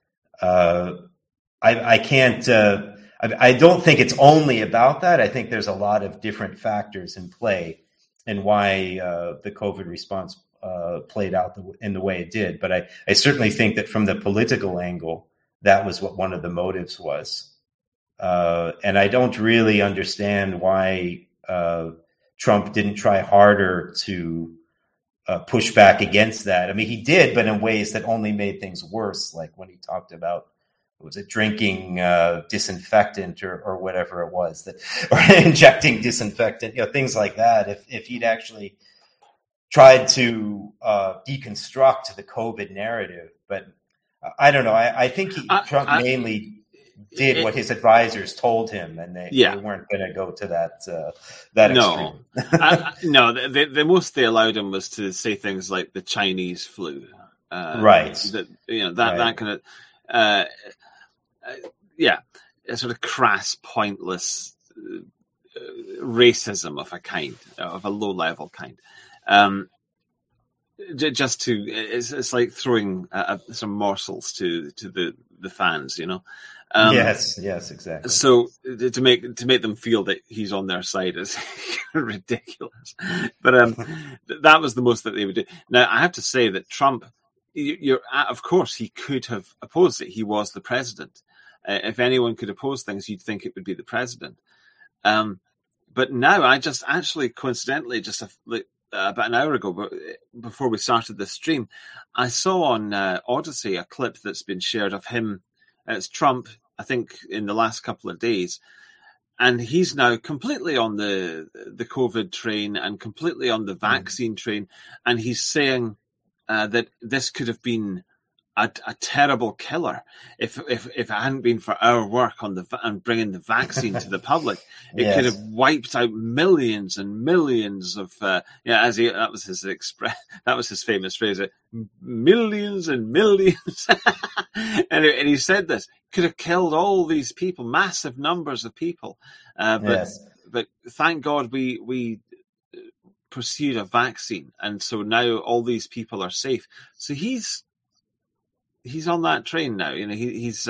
I can't. I don't think it's only about that. I think there's a lot of different factors in play and why the COVID response played out in the way it did. But I certainly think that from the political angle, that was what one of the motives was. And I don't really understand why Trump didn't try harder to push back against that. I mean, he did, but in ways that only made things worse, like when he talked about, was it drinking disinfectant or whatever it was, that, or injecting disinfectant, things like that. If he'd actually tried to deconstruct the COVID narrative, but I don't know. I think Trump mainly did what his advisors told him, and they weren't going to go to that extreme. No, the most they allowed him was to say things like the Chinese flu, right? That kind of. A sort of crass, pointless racism of a kind, of a low level kind. Just to, it's like throwing some morsels to the fans, Yes, exactly. So to make them feel that he's on their side is ridiculous. But that was the most that they would do. Now I have to say that Trump, of course, he could have opposed it. He was the president. If anyone could oppose things, you'd think it would be the president. But now I just actually coincidentally just about an hour ago, but before we started this stream, I saw on Odyssey a clip that's been shared of him. It's Trump, I think, in the last couple of days. And he's now completely on the COVID train and completely on the vaccine train. And he's saying that this could have been a terrible killer if it hadn't been for our work on and bringing the vaccine to the public. It could have wiped out millions and millions of that was his famous phrase, millions and millions. and he said this could have killed all these people, massive numbers of people. But thank God we pursued a vaccine, and so now all these people are safe. So he's on that train now. He's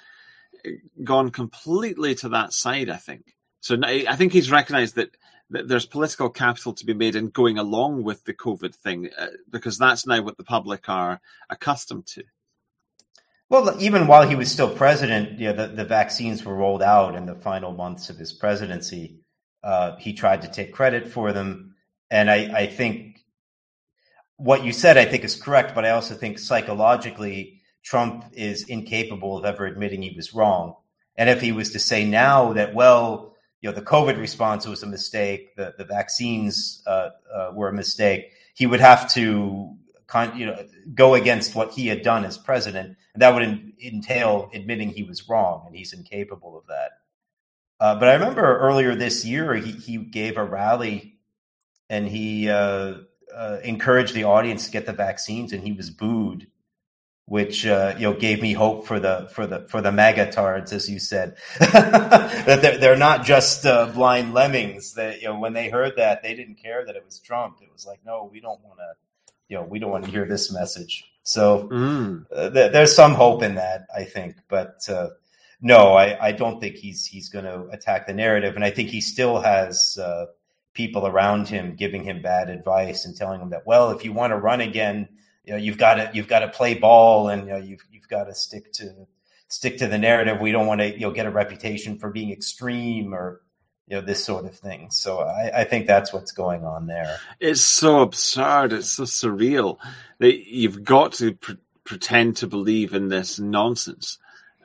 gone completely to that side, I think. So I think he's recognized that there's political capital to be made in going along with the COVID thing, because that's now what the public are accustomed to. Well, even while he was still president, the vaccines were rolled out in the final months of his presidency. He tried to take credit for them. And I think what you said, I think, is correct. But I also think psychologically, Trump is incapable of ever admitting he was wrong. And if he was to say now that, the COVID response was a mistake, the vaccines were a mistake, he would have to go against what he had done as president. And that would entail admitting he was wrong, and he's incapable of that. But I remember earlier this year, he gave a rally and he encouraged the audience to get the vaccines, and he was booed, which gave me hope for the MAGA-tards, as you said, that they're not just blind lemmings. That when they heard that, they didn't care that it was Trump. It was like, no, we don't want to hear this message. So there's some hope in that, I think. But no, I don't think he's going to attack the narrative, and I think he still has people around him giving him bad advice and telling him that, if you want to run again, you've got to play ball, and you've got to stick to the narrative. We don't want to get a reputation for being extreme or this sort of thing. So I think that's what's going on there. It's so absurd. It's so surreal that you've got to pretend to believe in this nonsense.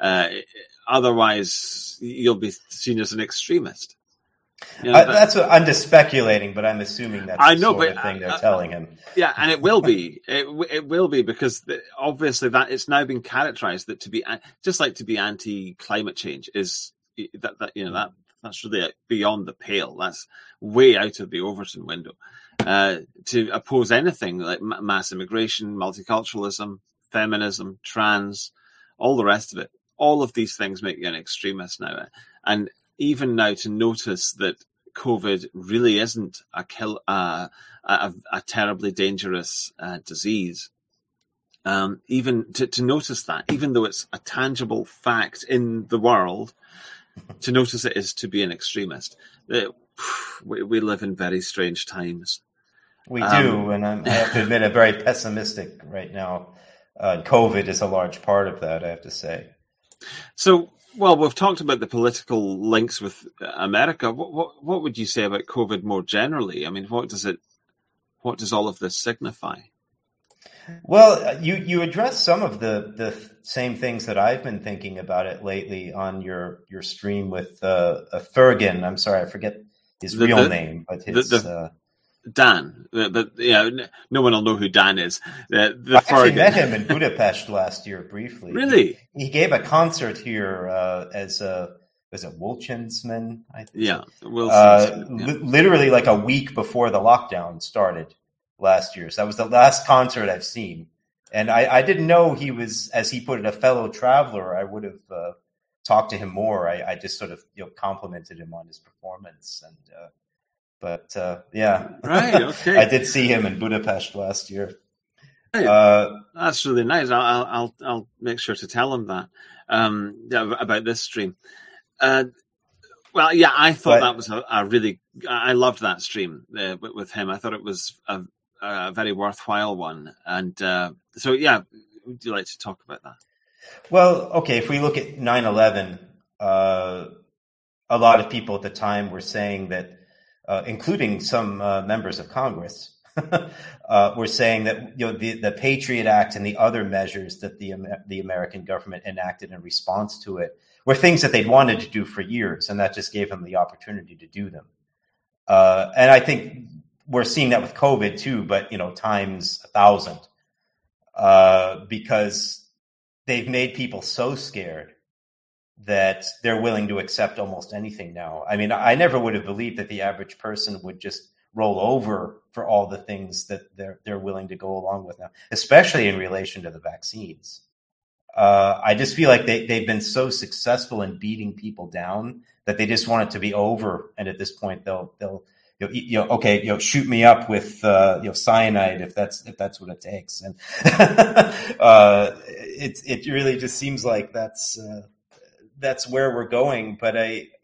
Otherwise, you'll be seen as an extremist. That's what I'm just speculating, but I'm assuming that's the sort of thing they're telling him. Yeah, and it will be. It will be, because obviously that it's now been characterized that to be just like to be anti-climate change is that's really beyond the pale. That's way out of the Overton window. To oppose anything like mass immigration, multiculturalism, feminism, trans, all the rest of it, all of these things make you an extremist now. And even now, to notice that COVID really isn't a terribly dangerous disease, even to notice that, even though it's a tangible fact in the world, to notice it is to be an extremist. We live in very strange times. We do, and I have to admit, I'm very pessimistic right now. COVID is a large part of that, I have to say. So, we've talked about the political links with America. What would you say about COVID more generally? I mean, what does all of this signify? Well, you addressed some of the same things that I've been thinking about it lately on your stream with Thurgan. I'm sorry, I forget his real name, but his Dan. But no one will know who Dan is. I actually met him in Budapest last year briefly. Really? He gave a concert here as was it Wilchinsman? I think. Yeah, Wilson. Literally like a week before the lockdown started last year. So that was the last concert I've seen. And I didn't know he was, as he put it, a fellow traveler. I would have talk to him more. I just sort of complimented him on his performance, and yeah, right, okay. I did see him in Budapest last year. That's really nice. I'll make sure to tell him that about this stream. Well, yeah, I thought that was a really. I loved that stream with him. I thought it was a very worthwhile one, and so yeah, would you like to talk about that? Well, okay. If we look at 9/11, a lot of people at the time were saying that, including some members of Congress, were saying that the Patriot Act and the other measures that the American government enacted in response to it were things that they'd wanted to do for years, and that just gave them the opportunity to do them. And I think we're seeing that with COVID too, but times 1,000, because they've made people so scared that they're willing to accept almost anything now. I mean, I never would have believed that the average person would just roll over for all the things that they're willing to go along with now, especially in relation to the vaccines. I just feel like they've been so successful in beating people down that they just want it to be over. And at this point, they'll shoot me up with cyanide if that's what it takes. And it really just seems like that's where we're going. But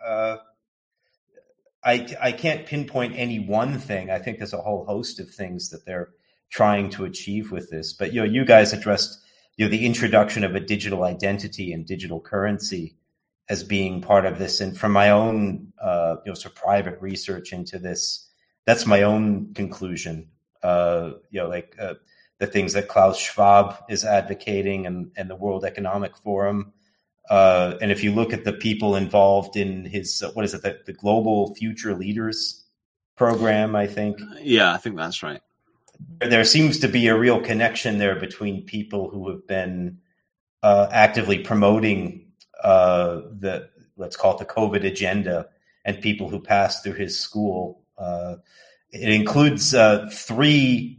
I can't pinpoint any one thing. I think there's a whole host of things that they're trying to achieve with this. But you guys addressed the introduction of a digital identity and digital currency as being part of this. And from my own sort of private research into this, that's my own conclusion. The things that Klaus Schwab is advocating and the World Economic Forum. And if you look at the people involved in his, the Global Future Leaders program, I think. Yeah, I think that's right. There seems to be a real connection there between people who have been actively promoting let's call it the COVID agenda, and people who passed through his school. It includes three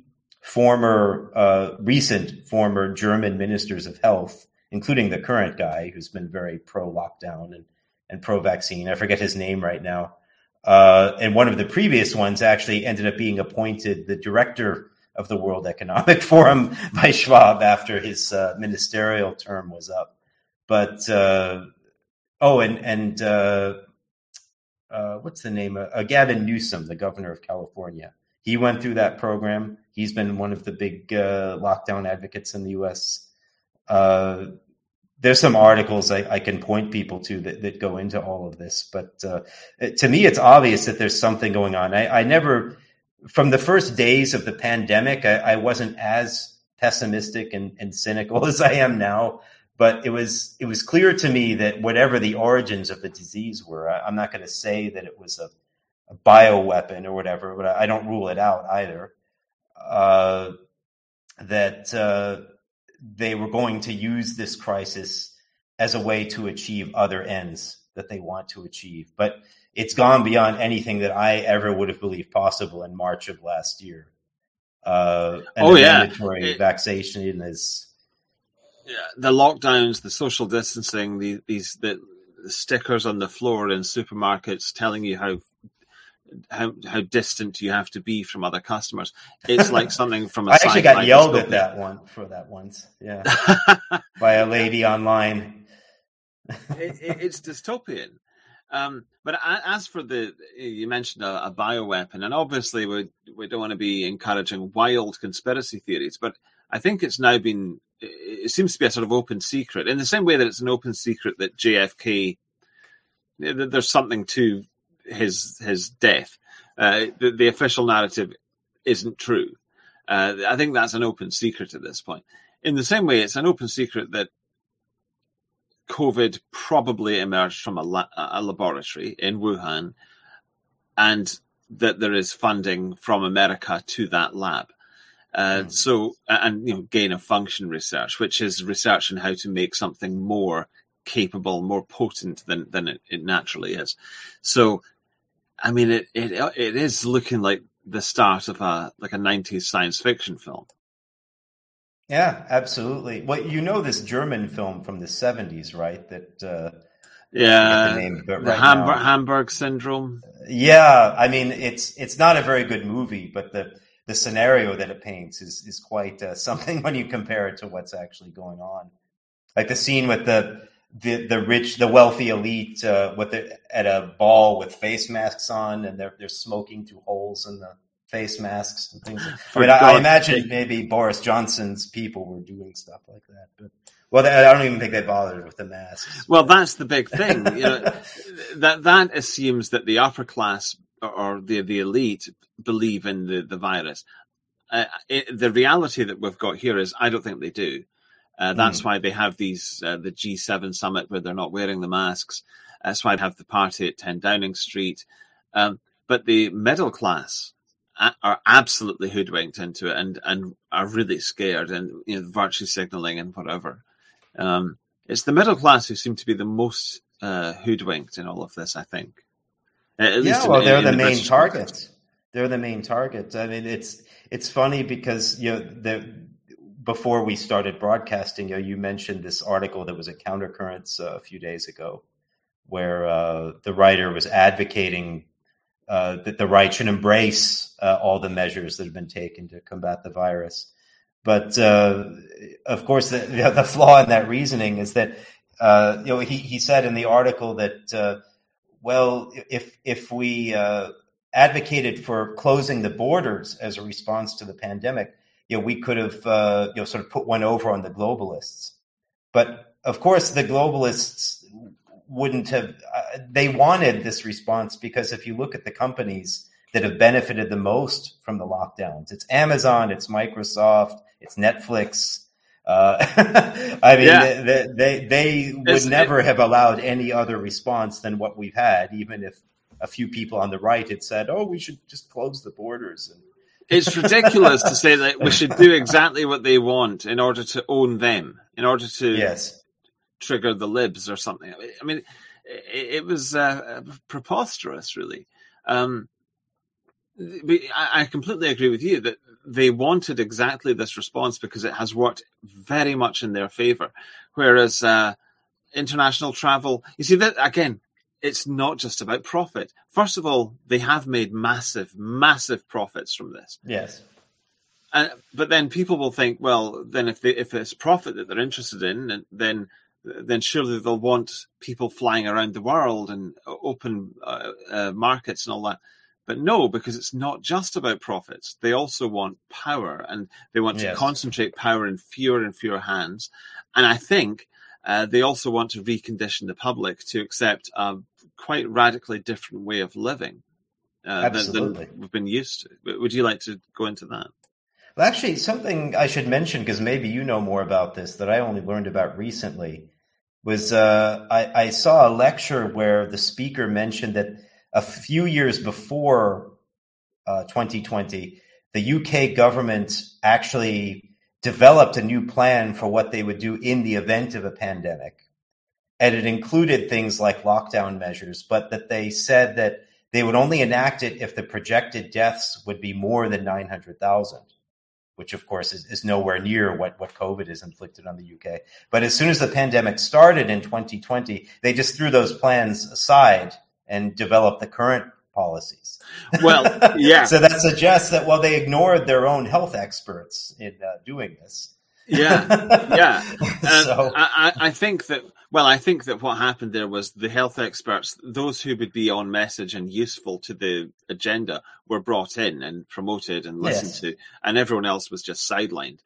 recent former German ministers of health, including the current guy who's been very pro-lockdown and pro-vaccine. I forget his name right now. And one of the previous ones actually ended up being appointed the director of the World Economic Forum by Schwab after his ministerial term was up. But what's the name? Gavin Newsom, the governor of California. He went through that program. He's been one of the big lockdown advocates in the U.S. There's some articles I can point people to that go into all of this. But to me, it's obvious that there's something going on. I never, from the first days of the pandemic, I wasn't as pessimistic and cynical as I am now. But it was clear to me that whatever the origins of the disease were, I'm not going to say that it was a bioweapon or whatever, but I don't rule it out either, that they were going to use this crisis as a way to achieve other ends that they want to achieve. But it's gone beyond anything that I ever would have believed possible in March of last year. Mandatory vaccination is... Yeah, the lockdowns, the social distancing, the stickers on the floor in supermarkets telling you how distant you have to be from other customers. It's like something from a I actually got yelled at that once. Yeah, by a lady online. It's dystopian. But as for you mentioned a bioweapon, and obviously we don't want to be encouraging wild conspiracy theories, but I think it's now been. It seems to be a sort of open secret, in the same way that it's an open secret that JFK, there's something to his death. The official narrative isn't true. I think that's an open secret at this point. In the same way, it's an open secret that COVID probably emerged from a laboratory in Wuhan, and that there is funding from America to that lab. Gain of function research, which is research on how to make something more capable, more potent than it naturally is. So, I mean, it is looking like the start of a 90s science fiction film. Yeah, absolutely. Well, this German film from the 70s, right? That Yeah, the name, but the right now, Hamburg syndrome. yeah, I mean, it's not a very good movie, but the scenario that it paints is quite something when you compare it to what's actually going on. Like the scene with the rich, the wealthy elite at a ball with face masks on, and they're smoking through holes in the face masks and things. I imagine maybe Boris Johnson's people were doing stuff like that, but. Well, I don't even think they bothered with the masks. Well, that's the big thing. That assumes that the upper class or the elite believe in the virus. The reality that we've got here is I don't think they do. That's why they have these the G7 summit where they're not wearing the masks. That's why they have the party at 10 Downing Street. But the middle class are absolutely hoodwinked into it and are really scared and virtue signaling and whatever. It's the middle class who seem to be the most hoodwinked in all of this, I think. They're the main targets. They're the main target. I mean, it's funny because before we started broadcasting, you mentioned this article that was at Countercurrents a few days ago, where the writer was advocating that the right should embrace all the measures that have been taken to combat the virus. But of course, the flaw in that reasoning is that he said in the article that if we advocated for closing the borders as a response to the pandemic, we could have sort of put one over on the globalists. But of course, the globalists wouldn't have. They wanted this response because if you look at the companies that have benefited the most from the lockdowns, it's Amazon, it's Microsoft, it's Netflix. I mean, they would never have allowed any other response than what we've had, even if a few people on the right had said, "Oh, we should just close the borders." It's ridiculous to say that we should do exactly what they want in order to own them, in order to trigger the libs or something. I mean, it was preposterous, really. I completely agree with you that they wanted exactly this response because it has worked very much in their favor. Whereas international travel, you see that again, it's not just about profit. First of all, they have made massive, massive profits from this. Yes. But then people will think, well, then if it's profit that they're interested in, then surely they'll want people flying around the world and open markets and all that. But no, because it's not just about profits. They also want power, and they want to concentrate power in fewer and fewer hands. And I think they also want to recondition the public to accept a quite radically different way of living than we've been used to. Would you like to go into that? Well, actually, something I should mention, because maybe you know more about this that I only learned about recently, was I saw a lecture where the speaker mentioned that a few years before 2020, the UK government actually developed a new plan for what they would do in the event of a pandemic. And it included things like lockdown measures, but that they said that they would only enact it if the projected deaths would be more than 900,000, which of course is nowhere near what COVID has inflicted on the UK. But as soon as the pandemic started in 2020, they just threw those plans aside and developed the current policies. Well, yeah. So that suggests that, they ignored their own health experts in doing this. Yeah. So I think that what happened there was the health experts, those who would be on message and useful to the agenda, were brought in and promoted and listened to, and everyone else was just sidelined.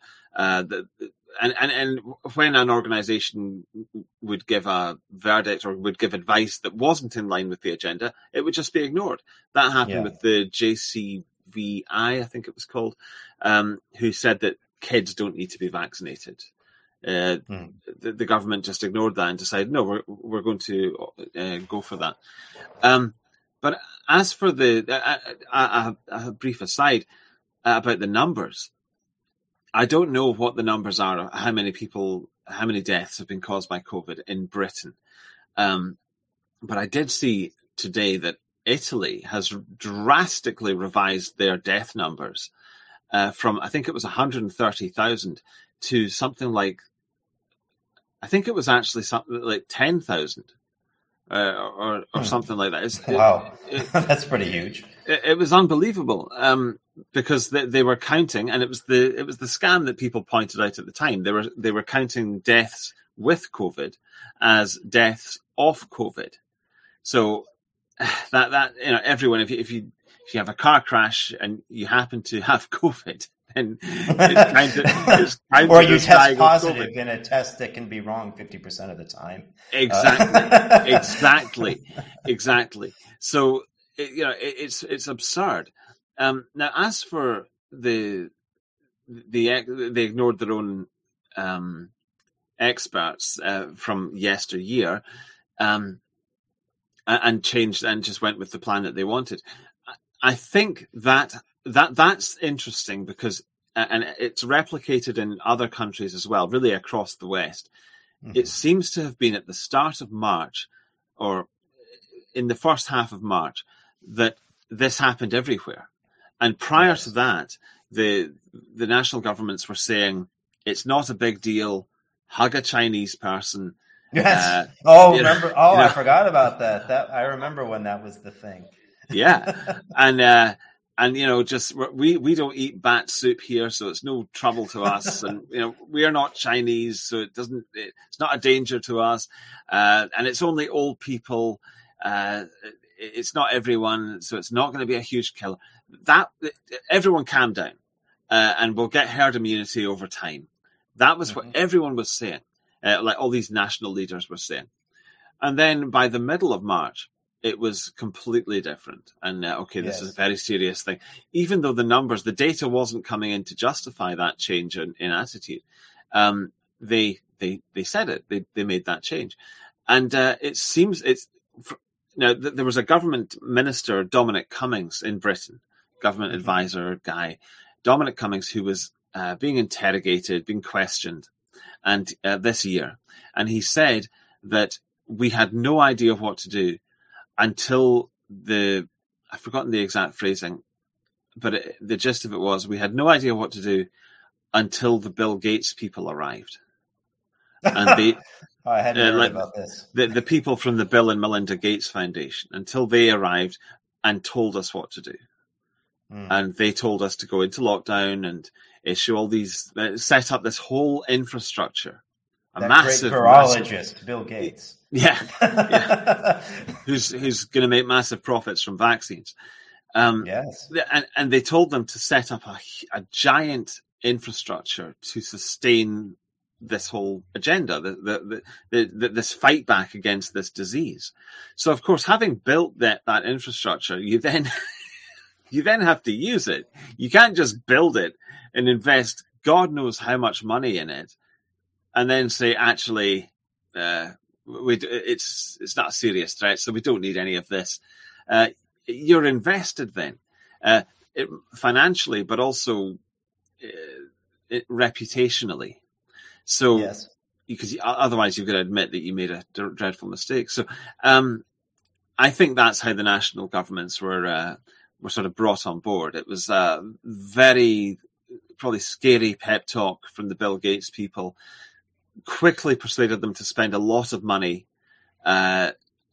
And when an organization would give a verdict or would give advice that wasn't in line with the agenda, it would just be ignored. That happened with the JCVI, I think it was called, who said that kids don't need to be vaccinated. The government just ignored that and decided, no, we're going to go for that. But as for a brief aside about the numbers, I don't know what the numbers are, how many deaths have been caused by COVID in Britain. But I did see today that Italy has drastically revised their death numbers from, I think it was 130,000 to something like, I think it was actually something like 10,000. or something like that. Wow, that's pretty huge. It was unbelievable because they were counting, and it was the scam that people pointed out at the time. They were counting deaths with COVID as deaths of COVID. So that everyone, if you have a car crash and you happen to have COVID, then it's counted or you test positive in a test that can be wrong 50% of the time. Exactly. So it's absurd. Now, as for they ignored their own experts from yesteryear, and changed and just went with the plan that they wanted. I think that's interesting because, and it's replicated in other countries as well, really across the West. Mm-hmm. It seems to have been at the start of March, or in the first half of March, that this happened everywhere. And prior to that, the national governments were saying, it's not a big deal, hug a Chinese person. Yes. I forgot about that. I remember when that was the thing. Yeah. And just we don't eat bat soup here, so it's no trouble to us. And we are not Chinese, so it's not a danger to us. And it's only old people. It's not everyone, so it's not going to be a huge killer. Everyone calm down, and we'll get herd immunity over time. That was what everyone was saying. Like all these national leaders were saying. And then by the middle of March, it was completely different. And this is a very serious thing. Even though the data wasn't coming in to justify that change in attitude, they said it. They made that change. And it seems there was a government minister, Dominic Cummings, in Britain, government advisor guy, Dominic Cummings, who was being interrogated, being questioned, and this year, and he said that we had no idea what to do until I've forgotten the exact phrasing, but the gist of it was we had no idea what to do until the Bill Gates people arrived, and I hadn't heard about this. The people from the Bill and Melinda Gates Foundation, until they arrived and told us what to do. And they told us to go into lockdown and issue all these, set up this whole infrastructure. Massive virologist, Bill Gates. Yeah. Who's going to make massive profits from vaccines. Yes. And they told them to set up a giant infrastructure to sustain this whole agenda, this fight back against this disease. So, of course, having built that infrastructure, you then have to use it. You can't just build it and invest God knows how much money in it, and then say, actually, it's not a serious threat, so we don't need any of this. You're invested then, financially, but also reputationally. So, yes. Because otherwise you've got to admit that you made a dreadful mistake. So, I think that's how the national governments were sort of brought on board. It was a very probably scary pep talk from the Bill Gates people. Quickly persuaded them to spend a lot of money, and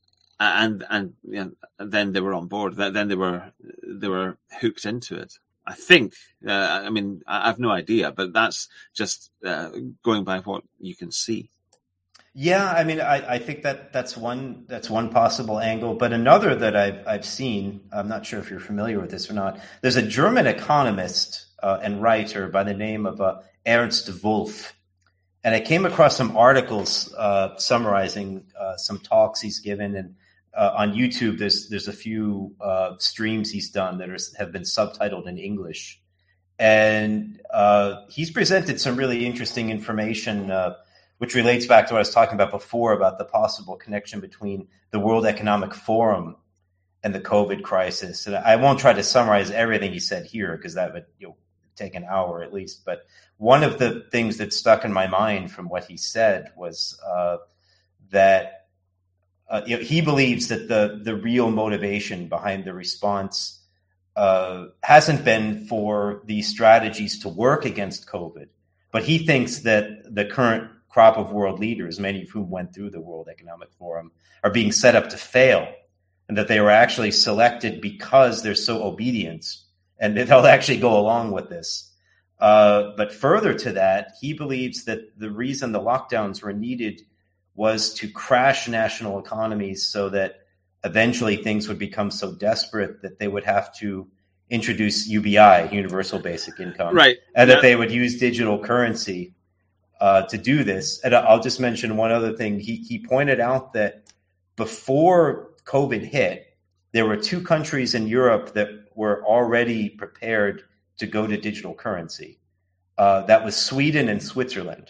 then they were on board. Then they were hooked into it. I think. I mean, I have no idea, but that's just going by what you can see. Yeah, I mean, I think that's one possible angle, but another that I've seen. I'm not sure if you're familiar with this or not. There's a German economist and writer by the name of Ernst Wolff. And I came across some articles summarizing some talks he's given, and on YouTube there's a few streams he's done that have been subtitled in English, and he's presented some really interesting information, which relates back to what I was talking about before about the possible connection between the World Economic Forum and the COVID crisis. And I won't try to summarize everything he said here because that would take an hour at least, but one of the things that stuck in my mind from what he said was that he believes that the real motivation behind the response hasn't been for these strategies to work against COVID, but he thinks that the current crop of world leaders, many of whom went through the World Economic Forum, are being set up to fail, and that they were actually selected because they're so obedient and they'll actually go along with this. But further to that, he believes that the reason the lockdowns were needed was to crash national economies so that eventually things would become so desperate that they would have to introduce UBI, Universal Basic Income, right, and that they would use digital currency to do this. And I'll just mention one other thing. He pointed out that before COVID hit, there were 2 countries in Europe that were already prepared to go to digital currency. That was Sweden and Switzerland.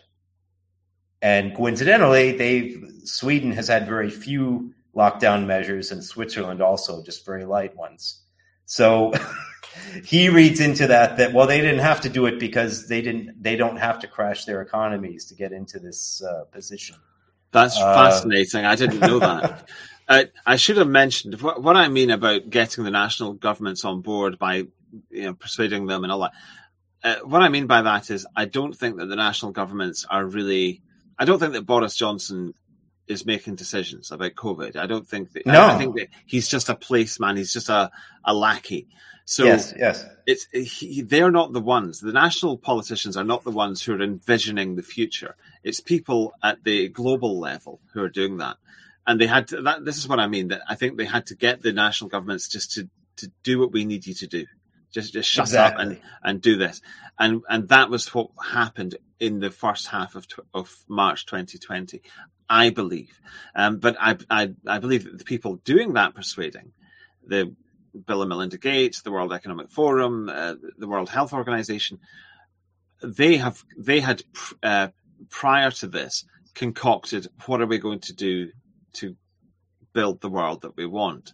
And coincidentally, Sweden has had very few lockdown measures, and Switzerland also just very light ones. So he reads into that, well, they didn't have to do it because they don't have to crash their economies to get into this position. That's fascinating. I didn't know that. I should have mentioned what I mean about getting the national governments on board by persuading them and all that. What I mean by that is I don't think that the national governments are really. I don't think that Boris Johnson is making decisions about COVID. I don't think that. No. I think that he's just a placeman. He's just a lackey. So yes. They're not the ones. The national politicians are not the ones who are envisioning the future. It's people at the global level who are doing that. And they had to, this is what I mean, that I think they had to get the national governments just to do what we need you to do. Just shut up and do this. And that was what happened in the first half of March 2020, I believe. But I believe that the people doing that persuading, the Bill and Melinda Gates, the World Economic Forum, the World Health Organization, they had prior to this concocted, what are we going to do to build the world that we want?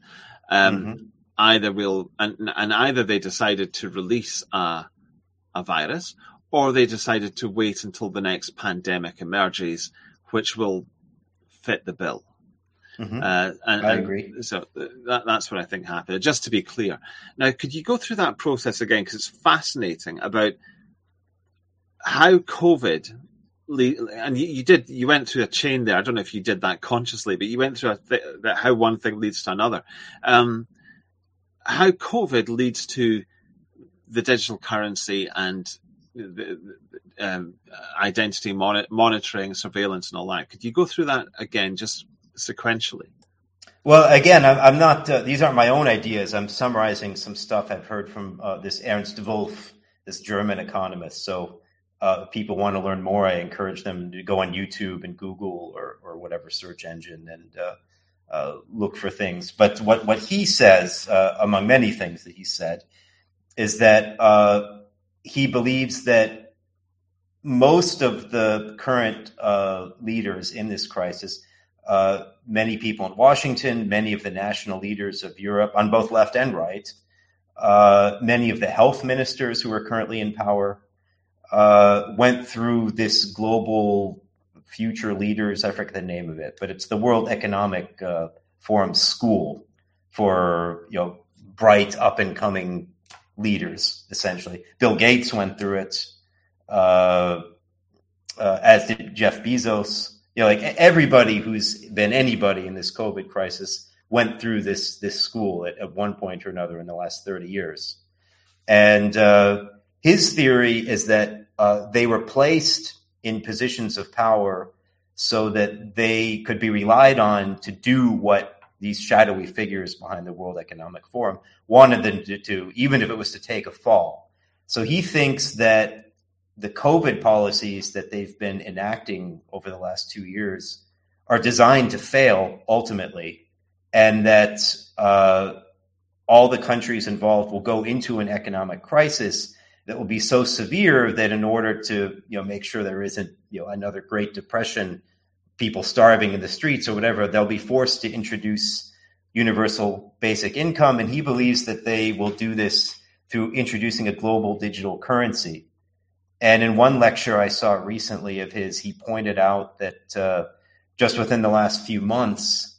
Either either they decided to release a virus, or they decided to wait until the next pandemic emerges, which will fit the bill. I agree. So that's what I think happened. Just to be clear, now could you go through that process again, because it's fascinating about how COVID. And you went through a chain there. I don't know if you did that consciously, but you went through how one thing leads to another. How COVID leads to the digital currency and the identity monitoring, surveillance, and all that. Could you go through that again, just sequentially? Well, again, I'm not. These aren't my own ideas. I'm summarizing some stuff I've heard from this Ernst Wolf, this German economist. So. People want to learn more, I encourage them to go on YouTube and Google or whatever search engine and look for things. But what he says, among many things that he said, is that he believes that most of the current leaders in this crisis, many people in Washington, many of the national leaders of Europe on both left and right, many of the health ministers who are currently in power, went through this global future leaders, I forget the name of it, but it's the World Economic Forum school for bright up and coming leaders. Essentially, Bill Gates went through it, as did Jeff Bezos. Everybody who's been anybody in this COVID crisis went through this school at one point or another in the last 30 years, and his theory is that they were placed in positions of power so that they could be relied on to do what these shadowy figures behind the World Economic Forum wanted them to do, even if it was to take a fall. So he thinks that the COVID policies that they've been enacting over the last 2 years are designed to fail ultimately, and that all the countries involved will go into an economic crisis that will be so severe that in order to make sure there isn't another Great Depression, people starving in the streets or whatever, they'll be forced to introduce universal basic income. And he believes that they will do this through introducing a global digital currency. And in one lecture I saw recently of his, he pointed out that just within the last few months,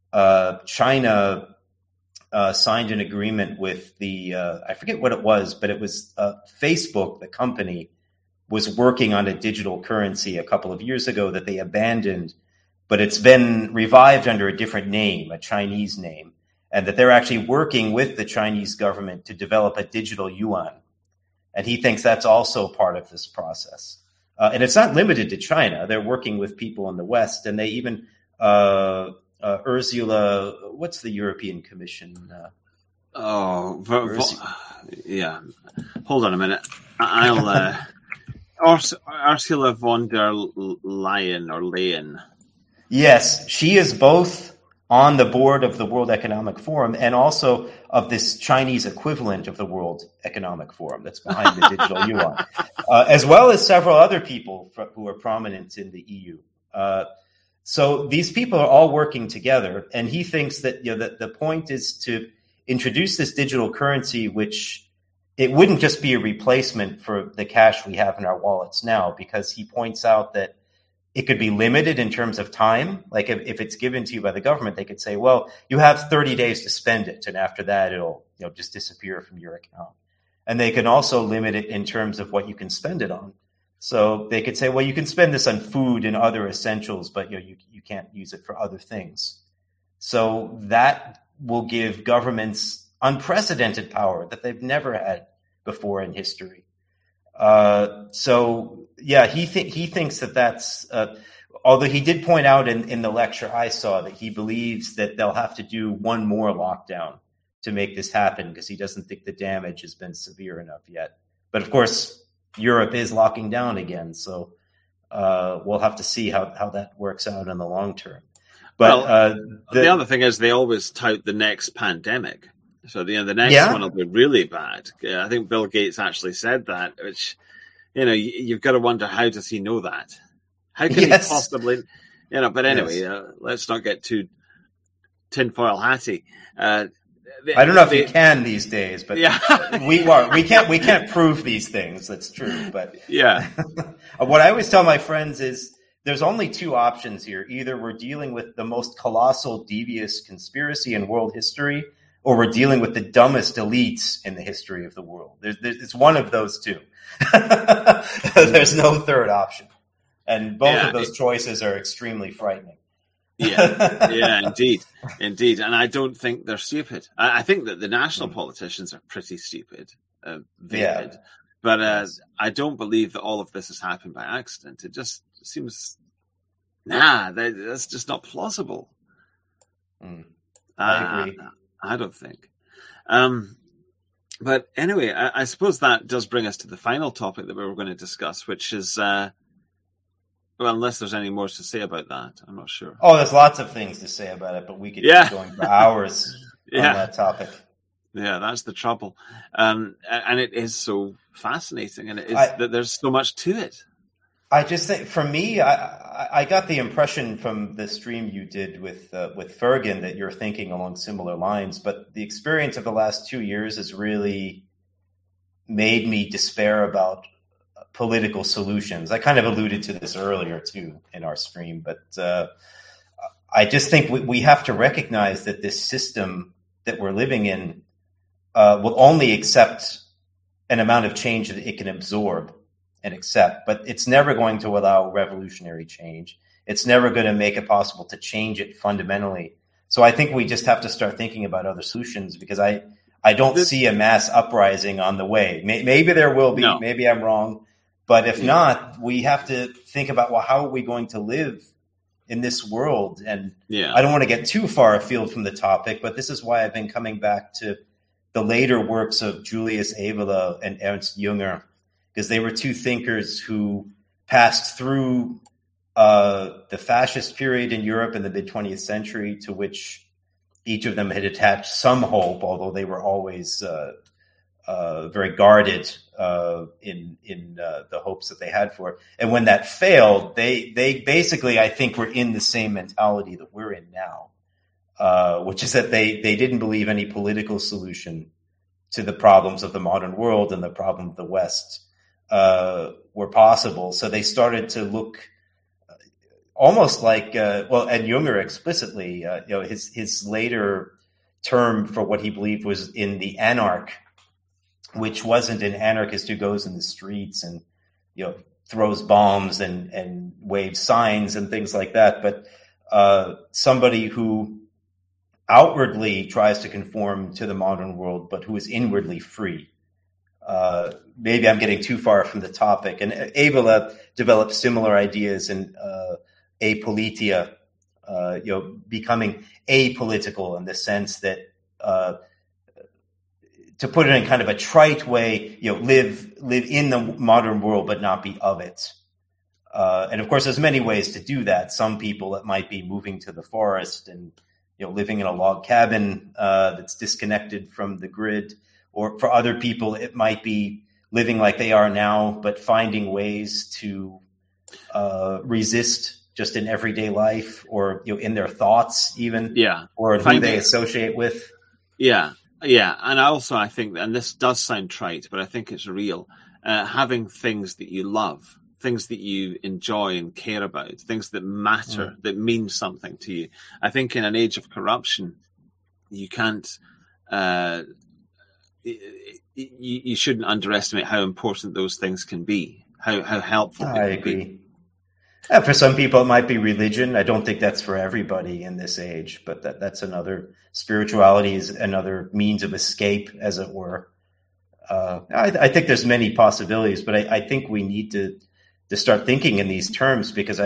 China signed an agreement with the, I forget what it was, but it was Facebook, the company was working on a digital currency a couple of years ago that they abandoned, but it's been revived under a different name, a Chinese name, and that they're actually working with the Chinese government to develop a digital yuan. And he thinks that's also part of this process. And it's not limited to China. They're working with people in the West, and they even Ursula, what's the European Commission? Yeah. Hold on a minute. I'll Ursula von der Leyen or Leyen. Yes, she is both on the board of the World Economic Forum and also of this Chinese equivalent of the World Economic Forum that's behind the digital yuan, as well as several other people who are prominent in the EU. So these people are all working together, and he thinks that that the point is to introduce this digital currency, which it wouldn't just be a replacement for the cash we have in our wallets now, because he points out that it could be limited in terms of time. Like if it's given to you by the government, they could say, well, you have 30 days to spend it, and after that, it'll just disappear from your account. And they can also limit it in terms of what you can spend it on. So they could say, well, you can spend this on food and other essentials, but you can't use it for other things. So that will give governments unprecedented power that they've never had before in history. So yeah, he thinks that's. Although he did point out in the lecture I saw that he believes that they'll have to do one more lockdown to make this happen, because he doesn't think the damage has been severe enough yet. But of course, Europe is locking down again, so we'll have to see how that works out in the long term. But the other thing is they always tout the next pandemic. So the next one will be really bad. I think Bill Gates actually said that, which, you've got to wonder, how does he know that? How can he possibly, but anyway, let's not get too tinfoil hatty. I don't know if you can these days, but we can't prove these things. That's true. But what I always tell my friends is there's only two options here. Either we're dealing with the most colossal, devious conspiracy in world history, or we're dealing with the dumbest elites in the history of the world. It's one of those two. There's no third option. And both of those choices are extremely frightening. Indeed. And I don't think they're stupid. I think that the national politicians are pretty stupid, but I don't believe that all of this has happened by accident. It just seems, that's just not plausible. I agree. I don't think. But anyway, I suppose that does bring us to the final topic that we were going to discuss, which is, well, unless there's any more to say about that, I'm not sure. Oh, there's lots of things to say about it, but we could keep going for hours on that topic. Yeah, that's the trouble. And it is so fascinating, and it is that there's so much to it. I just think, for me, I got the impression from the stream you did with Fergan that you're thinking along similar lines, but the experience of the last 2 years has really made me despair about political solutions. I kind of alluded to this earlier too in our stream, but I just think we have to recognize that this system that we're living in will only accept an amount of change that it can absorb and accept, but it's never going to allow revolutionary change. It's never going to make it possible to change it fundamentally. So I think we just have to start thinking about other solutions, because I don't see a mass uprising on the way. Maybe there will be, maybe I'm wrong, but if not, we have to think about, well, how are we going to live in this world? And I don't want to get too far afield from the topic, but this is why I've been coming back to the later works of Julius Evola and Ernst Jünger, because they were two thinkers who passed through the fascist period in Europe in the mid-20th century, to which each of them had attached some hope, although they were always very guarded in the hopes that they had for it. And when that failed, they basically, I think, were in the same mentality that we're in now, which is that they didn't believe any political solution to the problems of the modern world and the problem of the West were possible. So they started to look almost like, and Jünger explicitly, his later term for what he believed was in the anarch, which wasn't an anarchist who goes in the streets and throws bombs and waves signs and things like that. But somebody who outwardly tries to conform to the modern world, but who is inwardly free. Maybe I'm getting too far from the topic. And Evola developed similar ideas in apolitia, becoming apolitical in the sense that, to put it in kind of a trite way, live in the modern world but not be of it. And of course, there's many ways to do that. Some people, it might be moving to the forest and living in a log cabin that's disconnected from the grid. Or for other people, it might be living like they are now, but finding ways to resist just in everyday life, or in their thoughts, even, or who they associate with. Yeah, and I think, and this does sound trite, but I think it's real. Having things that you love, things that you enjoy and care about, things that matter, that mean something to you. I think in an age of corruption, you can't. You shouldn't underestimate how important those things can be, how helpful I agree. For some people, it might be religion. I don't think that's for everybody in this age, but that's another. Spirituality is another means of escape, as it were. I think there's many possibilities, but I think we need to start thinking in these terms, because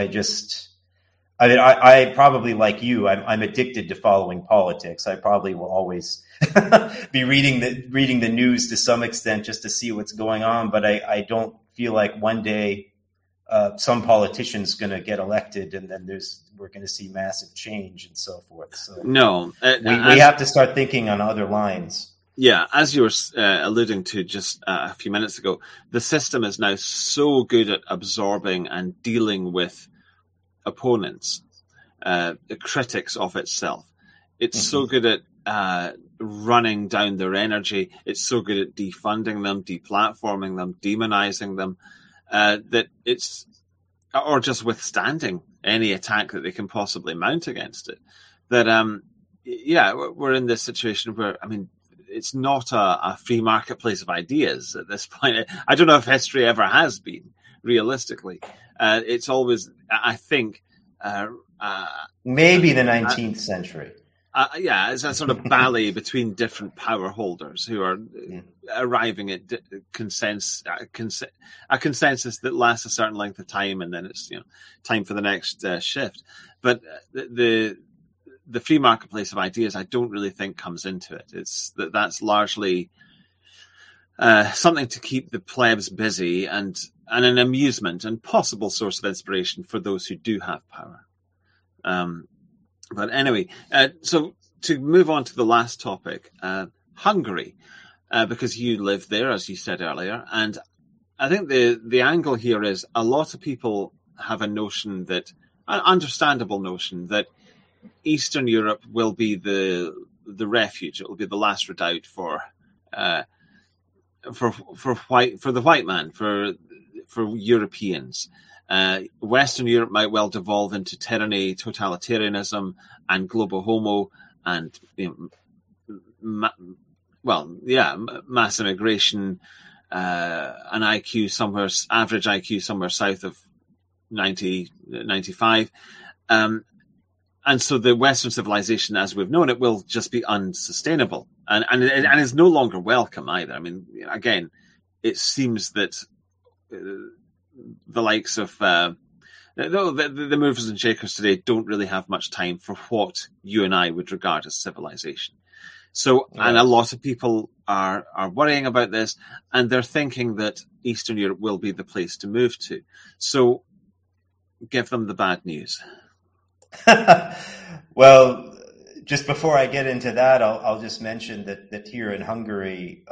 I probably, like you, I'm addicted to following politics. I probably will always be reading the news to some extent just to see what's going on. But I don't feel like one day some politician's going to get elected and then we're going to see massive change and so forth. So no, we have to start thinking on other lines. Yeah, as you were alluding to just a few minutes ago, the system is now so good at absorbing and dealing with opponents, the critics of itself. It's so good at running down their energy. It's so good at defunding them, deplatforming them, demonizing them, that it's, or just withstanding any attack that they can possibly mount against it. That, we're in this situation where, it's not a free marketplace of ideas at this point. I don't know if history ever has been, realistically. It's always, I think... maybe the 19th century. It's a sort of ballet between different power holders who are arriving at a consensus that lasts a certain length of time, and then it's time for the next shift. But the free marketplace of ideas, I don't really think comes into it. It's that's largely something to keep the plebs busy and an amusement and possible source of inspiration for those who do have power. But anyway, so to move on to the last topic, Hungary, because you live there, as you said earlier, and I think the angle here is a lot of people have a notion that, an understandable notion, that Eastern Europe will be the refuge. It will be the last redoubt for the white man, for Europeans. Western Europe might well devolve into tyranny, totalitarianism, and global homo, and mass immigration, an IQ somewhere, average IQ somewhere south of 90, 95. And so the Western civilization, as we've known it, will just be unsustainable, and is no longer welcome either. Again, it seems that the likes of the movers and shakers today don't really have much time for what you and I would regard as civilization. So, and a lot of people are worrying about this, and they're thinking that Eastern Europe will be the place to move to. So, give them the bad news. Well, just before I get into that, I'll just mention that here in Hungary,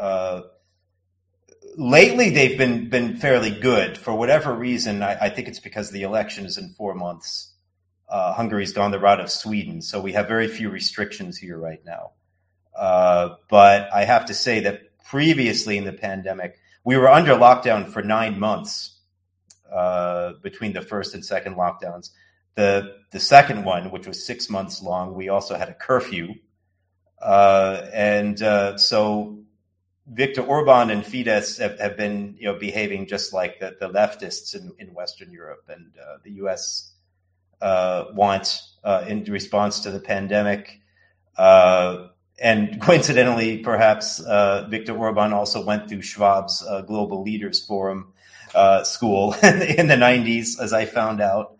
lately they've been fairly good. For whatever reason, I think it's because the election is in 4 months. Hungary's gone the route of Sweden, so we have very few restrictions here right now. But I have to say that previously in the pandemic, we were under lockdown for 9 months between the first and second lockdowns. The second one, which was 6 months long, we also had a curfew. So Viktor Orban and Fidesz have been, behaving just like the leftists in Western Europe, and the U.S. Want in response to the pandemic. And coincidentally, perhaps Viktor Orban also went through Schwab's Global Leaders Forum school in the 90s, as I found out.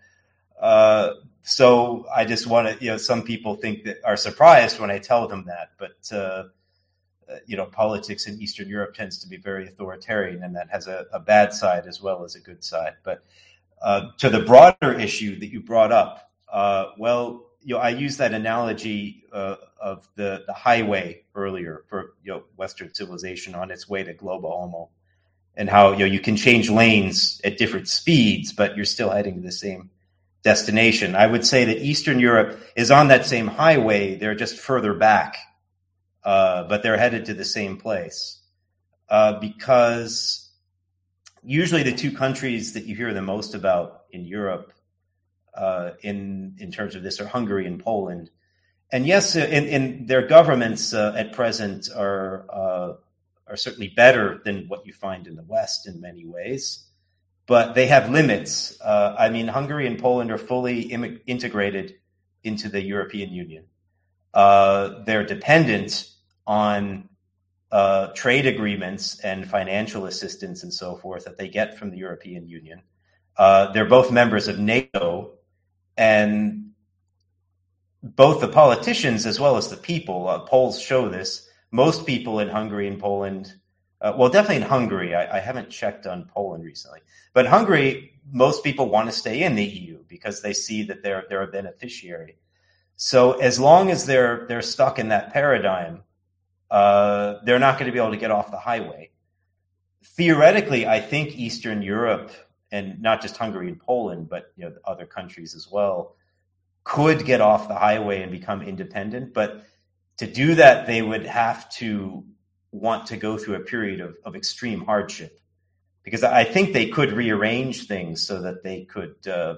So I just want to, some people are surprised when I tell them that, but politics in Eastern Europe tends to be very authoritarian, and that has a bad side as well as a good side. But to the broader issue that you brought up, I used that analogy of the highway earlier for Western civilization on its way to global homo, and how you can change lanes at different speeds, but you're still heading to the same destination. I would say that Eastern Europe is on that same highway. They're just further back, but they're headed to the same place because usually the two countries that you hear the most about in Europe in terms of this are Hungary and Poland. And yes, in their governments at present are certainly better than what you find in the West in many ways, but they have limits. Hungary and Poland are fully integrated into the European Union. They're dependent on trade agreements and financial assistance and so forth that they get from the European Union. They're both members of NATO, and both the politicians as well as the people, polls show this, most people in Hungary and Poland, definitely in Hungary, I haven't checked on Poland recently, but Hungary, most people want to stay in the EU because they see that they're a beneficiary. So as long as they're stuck in that paradigm, they're not going to be able to get off the highway. Theoretically, I think Eastern Europe, and not just Hungary and Poland, but other countries as well, could get off the highway and become independent. But to do that, they would have to want to go through a period of extreme hardship, because I think they could rearrange things so that they could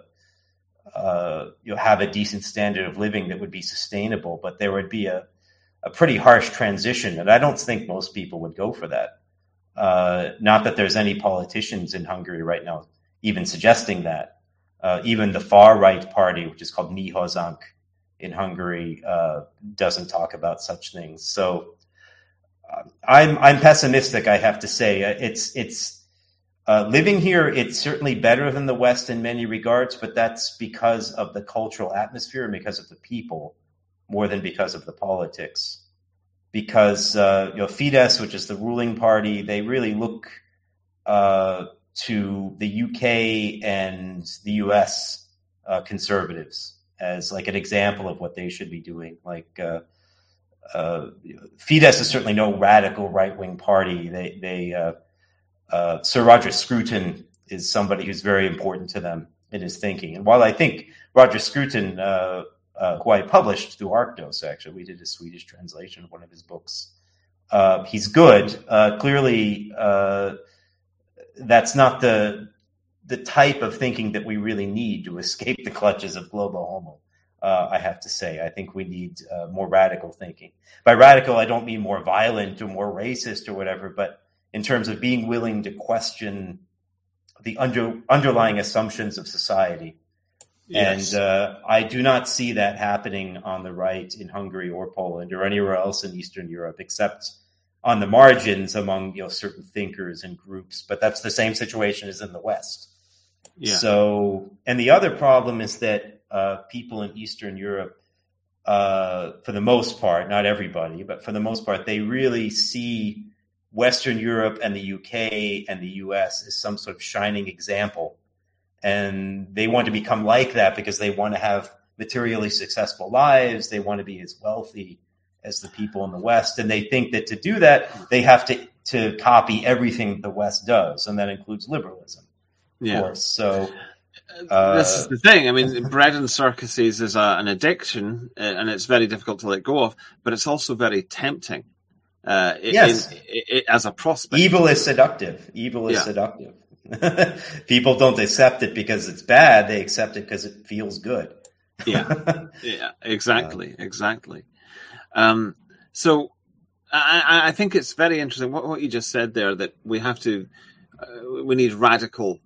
have a decent standard of living that would be sustainable. But there would be a pretty harsh transition, and I don't think most people would go for that. Not that there's any politicians in Hungary right now even suggesting that. Even the far-right party, which is called Nyiszázánk in Hungary, doesn't talk about such things. So I'm pessimistic, I have to say. It's living here, it's certainly better than the West in many regards, but that's because of the cultural atmosphere and because of the people more than because of the politics. Because Fidesz, which is the ruling party, they really look to the UK and the US conservatives as like an example of what they should be doing. Like Fidesz is certainly no radical right-wing party. Sir Roger Scruton is somebody who's very important to them in his thinking. And while I think Roger Scruton, who I published through Arctos, actually, we did a Swedish translation of one of his books. He's good. Clearly, that's not the type of thinking that we really need to escape the clutches of global homo. I have to say, I think we need more radical thinking. By radical, I don't mean more violent or more racist or whatever, but in terms of being willing to question the underlying assumptions of society. Yes. And I do not see that happening on the right in Hungary or Poland or anywhere else in Eastern Europe, except on the margins among certain thinkers and groups. But that's the same situation as in the West. Yeah. So, and the other problem is that people in Eastern Europe, for the most part, not everybody, but for the most part, they really see Western Europe and the UK and the US as some sort of shining example. And they want to become like that because they want to have materially successful lives. They want to be as wealthy as the people in the West. And they think that to do that, they have to copy everything the West does. And that includes liberalism, of course. So this is the thing. I mean, bread and circuses is an addiction, and it's very difficult to let go of, but it's also very tempting. Yes. As a prospect. Evil is seductive. Evil is seductive. People don't accept it because it's bad. They accept it because it feels good. Yeah, exactly. So I think it's very interesting what you just said there, that we need radical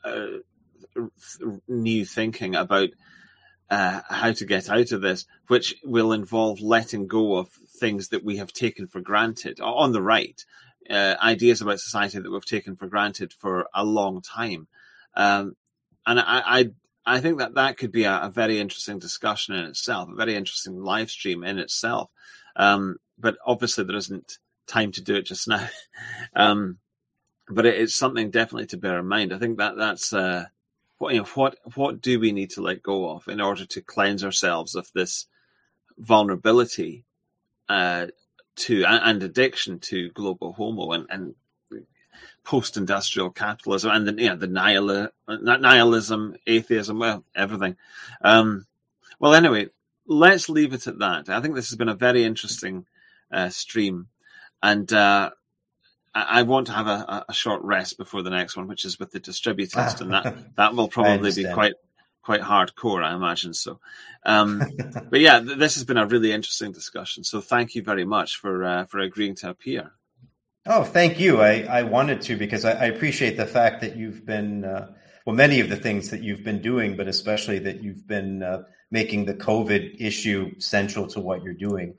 new thinking about how to get out of this, which will involve letting go of things that we have taken for granted on the right, ideas about society that we've taken for granted for a long time. And I think that could be a very interesting discussion in itself, a very interesting live stream in itself. But obviously there isn't time to do it just now. But it's something definitely to bear in mind. I think that's what do we need to let go of in order to cleanse ourselves of this vulnerability to and addiction to global homo and post-industrial capitalism and the nihilism, atheism, well, everything. Well, anyway, let's leave it at that. I think this has been a very interesting stream, and I want to have a short rest before the next one, which is with the distributist, and that will probably be quite hardcore, I imagine. So, but yeah, this has been a really interesting discussion. So, thank you very much for agreeing to appear. Oh, thank you. I wanted to, because I appreciate the fact that you've been many of the things that you've been doing, but especially that you've been making the COVID issue central to what you're doing.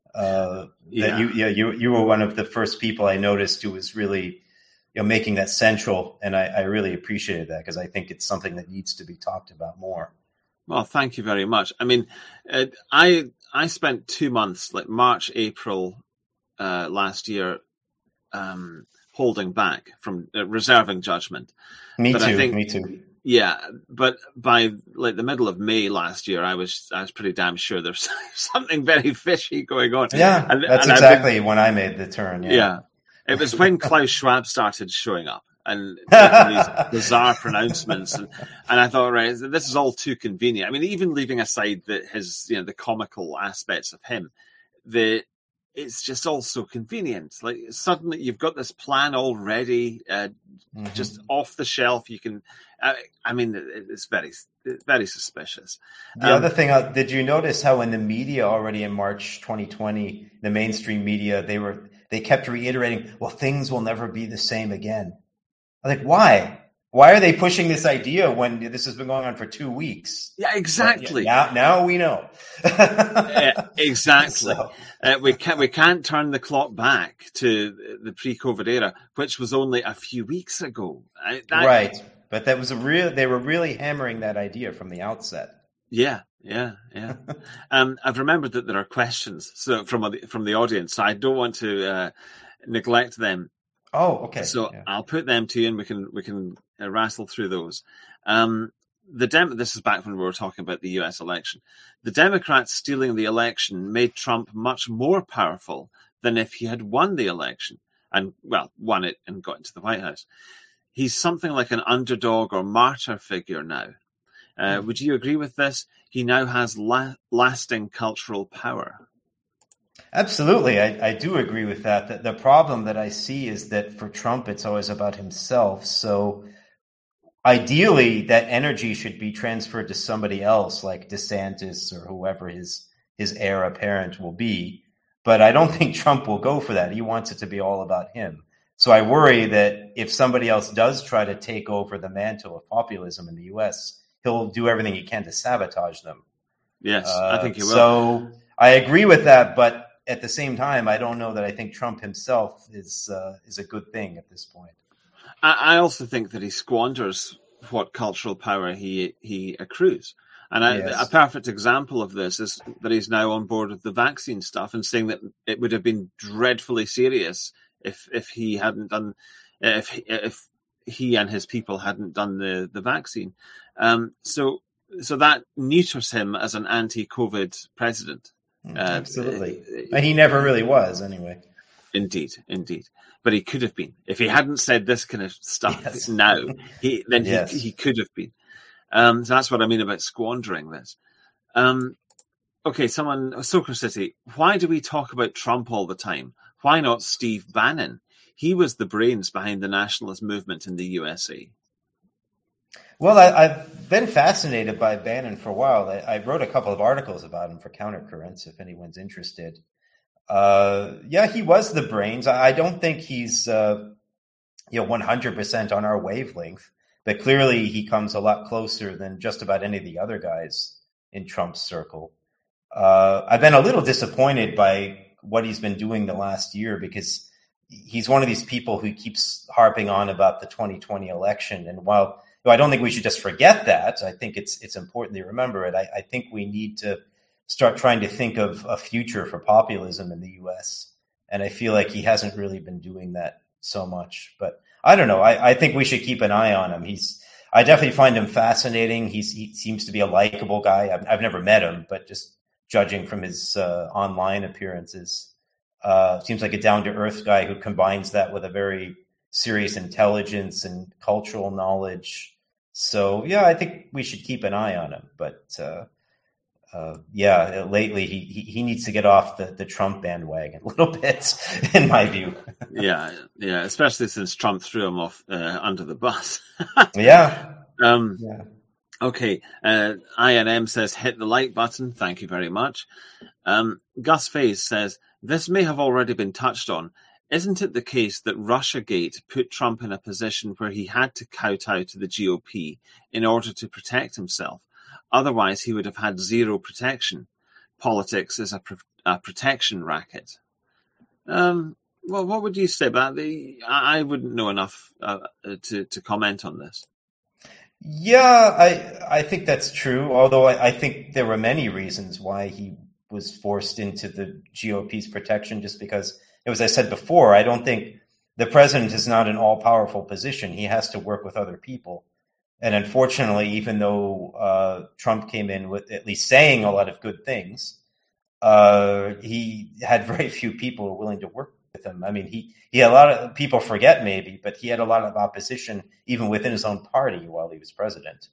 You were one of the first people I noticed who was really making that central, and I really appreciated that, because I think it's something that needs to be talked about more. Well, thank you very much. I mean, I spent 2 months, like March, April last year, holding back from reserving judgment. Me too. Yeah, but by like the middle of May last year, I was pretty damn sure there's something very fishy going on. Yeah, that's exactly when I made the turn. Yeah, it was when Klaus Schwab started showing up and making these bizarre pronouncements, and I thought, right, this is all too convenient. I mean, even leaving aside the comical aspects of him, it's just all so convenient. Like suddenly you've got this plan already, just off the shelf. You can, I mean, it's very, very suspicious. The other thing, did you notice how in the media already in March 2020, the mainstream media, they kept reiterating, well, things will never be the same again. I was like, why? Why are they pushing this idea when this has been going on for 2 weeks? Yeah, exactly. Now we know. Exactly. So. We can't turn the clock back to the pre-COVID era, which was only a few weeks ago. Right, but that was they were really hammering that idea from the outset. Yeah. I've remembered that there are questions from the audience, so I don't want to neglect them. Oh, okay. So yeah. I'll put them to you, and we can rattle through those. This is back when we were talking about the U.S. election. The Democrats stealing the election made Trump much more powerful than if he had won the election and, well, won it and got into the White House. He's something like an underdog or martyr figure now. Would you agree with this? He now has lasting cultural power. Absolutely. I do agree with that. The problem that I see is that for Trump, it's always about himself. So ideally, that energy should be transferred to somebody else, like DeSantis or whoever his heir apparent will be. But I don't think Trump will go for that. He wants it to be all about him. So I worry that if somebody else does try to take over the mantle of populism in the U.S., he'll do everything he can to sabotage them. Yes, I think he will. So I agree with that, but at the same time, I don't know that I think Trump himself is a good thing at this point. I also think that he squanders what cultural power he accrues. And a perfect example of this is that he's now on board with the vaccine stuff and saying that it would have been dreadfully serious if he hadn't done, if he and his people hadn't done the vaccine. So that neuters him as an anti-COVID president. Absolutely. And he never really was, anyway. Indeed. But he could have been. If he hadn't said this kind of stuff now, he could have been. So that's what I mean about squandering this. Okay, Soccer City, why do we talk about Trump all the time? Why not Steve Bannon? He was the brains behind the nationalist movement in the USA. Well, I've been fascinated by Bannon for a while. I wrote a couple of articles about him for Countercurrents, if anyone's interested. Yeah, he was the brains. I don't think he's 100% on our wavelength, but clearly he comes a lot closer than just about any of the other guys in Trump's circle. I've been a little disappointed by what he's been doing the last year, because he's one of these people who keeps harping on about the 2020 election. And while I don't think we should just forget that, I think it's important to remember it. I think we need to start trying to think of a future for populism in the U.S. And I feel like he hasn't really been doing that so much. But I don't know. I think we should keep an eye on him. I definitely find him fascinating. He seems to be a likable guy. I've never met him, but just judging from his online appearances, seems like a down-to-earth guy who combines that with a very serious intelligence and cultural knowledge. So, yeah, I think we should keep an eye on him. But, lately he needs to get off the Trump bandwagon a little bit, in my view. yeah, especially since Trump threw him off under the bus. Yeah. Okay, INM says, hit the like button. Thank you very much. Gus Faze says, this may have already been touched on. Isn't it the case that Russiagate put Trump in a position where he had to kowtow to the GOP in order to protect himself? Otherwise, he would have had zero protection. Politics is a protection racket. Well, what would you say about I wouldn't know enough to comment on this. Yeah, I think that's true, although I think there were many reasons why he was forced into the GOP's protection, just because, as I said before, I don't think the president is not an all-powerful position. He has to work with other people. And unfortunately, even though Trump came in with at least saying a lot of good things, he had very few people willing to work with him. I mean, he had a lot of people forget maybe, but he had a lot of opposition even within his own party while he was president.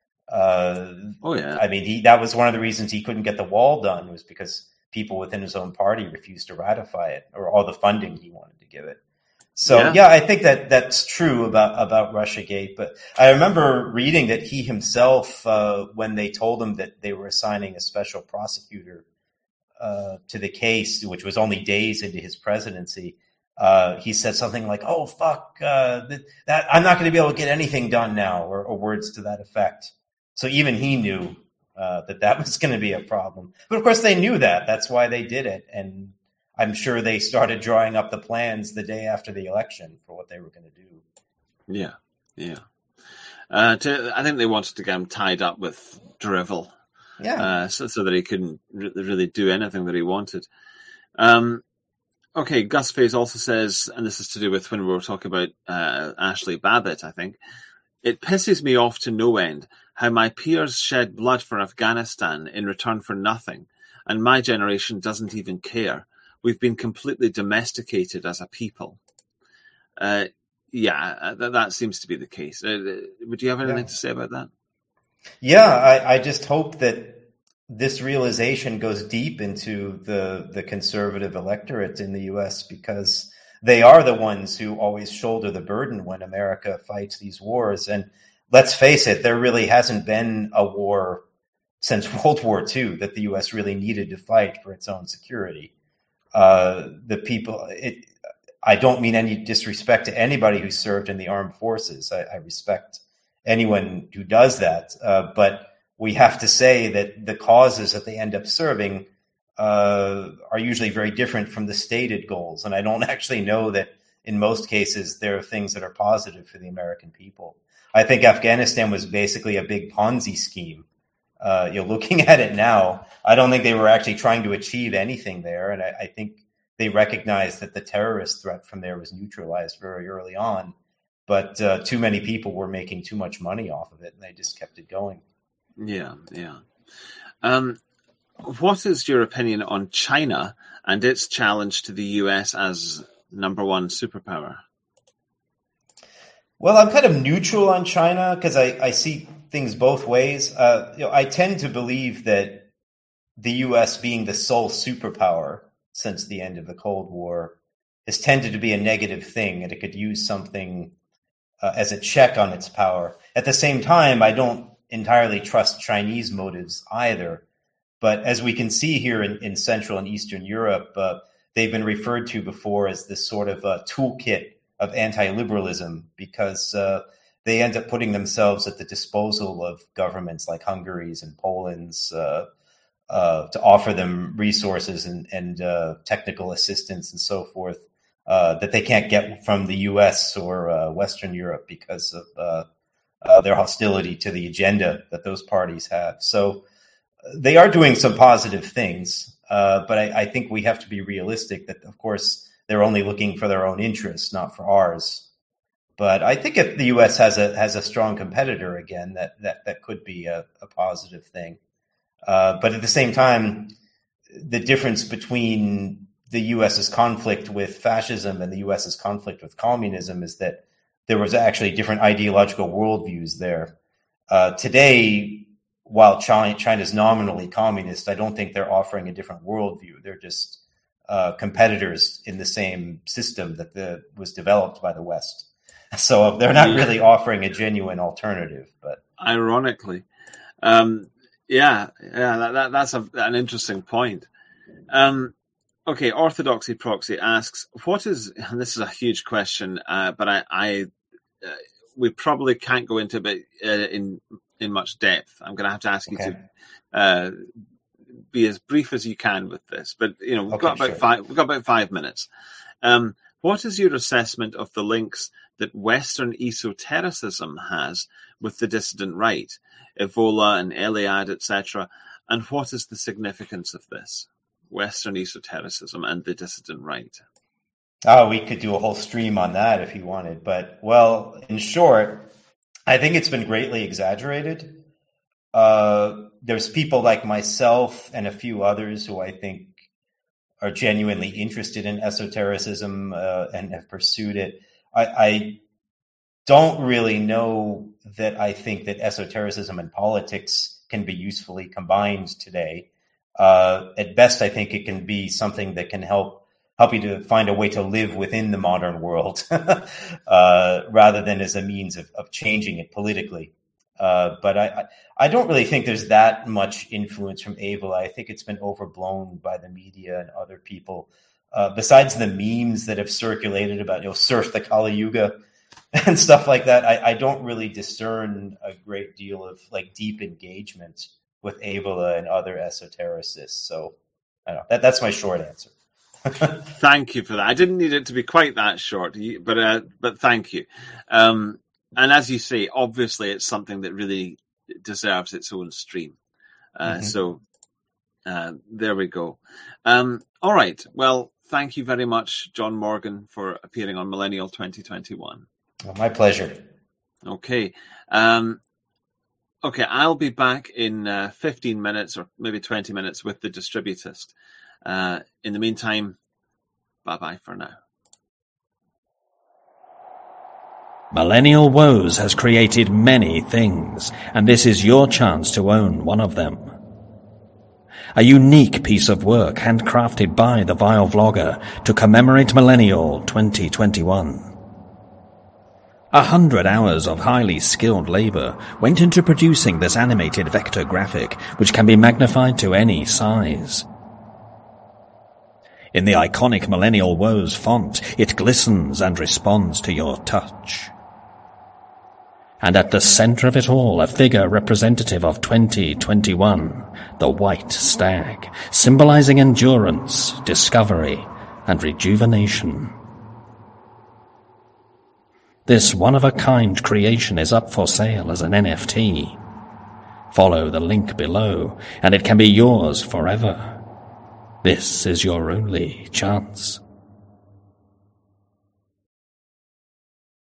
I mean, that was one of the reasons he couldn't get the wall done, was because people within his own party refused to ratify it, or all the funding he wanted to give it. So, I think that's true about Russiagate. But I remember reading that he himself, when they told him that they were assigning a special prosecutor to the case, which was only days into his presidency, he said something like, "Oh, fuck, that I'm not going to be able to get anything done now," or words to that effect. So even he knew that was going to be a problem. But of course, they knew that. That's why they did it. And I'm sure they started drawing up the plans the day after the election for what they were going to do. Yeah. I think they wanted to get him tied up with drivel. Yeah. So that he couldn't really do anything that he wanted. Okay, Gus Faze also says, and this is to do with when we were talking about Ashley Babbitt, I think, it pisses me off to no end how my peers shed blood for Afghanistan in return for nothing, and my generation doesn't even care. We've been completely domesticated as a people. That seems to be the case. Would you have anything to say about that? Yeah, I just hope that this realization goes deep into the conservative electorate in the U.S., because they are the ones who always shoulder the burden when America fights these wars. And let's face it, there really hasn't been a war since World War II that the U.S. really needed to fight for its own security. The people, I don't mean any disrespect to anybody who served in the armed forces. I respect anyone who does that. But we have to say that the causes that they end up serving are usually very different from the stated goals. And I don't actually know that in most cases there are things that are positive for the American people. I think Afghanistan was basically a big Ponzi scheme. Looking at it now, I don't think they were actually trying to achieve anything there. And I think they recognized that the terrorist threat from there was neutralized very early on. But too many people were making too much money off of it, and they just kept it going. Yeah. What is your opinion on China and its challenge to the US as number one superpower? Well, I'm kind of neutral on China because I see things both ways. I tend to believe that the U.S. being the sole superpower since the end of the Cold War has tended to be a negative thing, and it could use something as a check on its power. At the same time, I don't entirely trust Chinese motives either. But as we can see here in Central and Eastern Europe, they've been referred to before as this sort of toolkit of anti-liberalism, because they end up putting themselves at the disposal of governments like Hungary's and Poland's to offer them resources and technical assistance and so forth that they can't get from the US or Western Europe because of their hostility to the agenda that those parties have. So they are doing some positive things, but I think we have to be realistic that, of course, they're only looking for their own interests, not for ours. But I think if the U.S. has a strong competitor again, that could be a positive thing. But at the same time, the difference between the U.S.'s conflict with fascism and the U.S.'s conflict with communism is that there was actually different ideological worldviews there. Today, while China's nominally communist, I don't think they're offering a different worldview. They're just competitors in the same system that was developed by the West. So they're not really offering a genuine alternative. But ironically, that's an interesting point. Okay, Orthodoxy Proxy asks, "What is?" And this is a huge question, but we probably can't go into it in much depth. I'm going to have to ask you to be as brief as you can with this. But we've got about 5 minutes. What is your assessment of the links that Western esotericism has with the dissident right, Evola and Eliade, etc., and what is the significance of this Western esotericism and the dissident right? Oh, we could do a whole stream on that if you wanted. But, well, in short, I think it's been greatly exaggerated. There's people like myself and a few others who I think are genuinely interested in esotericism and have pursued it. I don't really know that I think that esotericism and politics can be usefully combined today. At best, I think it can be something that can help you to find a way to live within the modern world rather than as a means of changing it politically. But I don't really think there's that much influence from Evola. I think it's been overblown by the media and other people. Besides the memes that have circulated about, surf the Kali Yuga and stuff like that, I don't really discern a great deal of deep engagement with Evola and other esotericists. So I don't know. That's my short answer. Thank you for that. I didn't need it to be quite that short, but thank you. And as you say, obviously it's something that really deserves its own stream. So there we go. All right. Well, thank you very much, John Morgan, for appearing on Millennial 2021. Oh, my pleasure. Okay. Okay, I'll be back in 15 minutes or maybe 20 minutes with the Distributist. In the meantime, bye-bye for now. Millennial Woes has created many things, and this is your chance to own one of them. A unique piece of work handcrafted by the Vile Vlogger to commemorate Millennial 2021. 100 hours of highly skilled labor went into producing this animated vector graphic, which can be magnified to any size. In the iconic Millennial Woes font, it glistens and responds to your touch. And at the center of it all, a figure representative of 2021, the White Stag, symbolizing endurance, discovery, and rejuvenation. This one-of-a-kind creation is up for sale as an NFT. Follow the link below, and it can be yours forever. This is your only chance.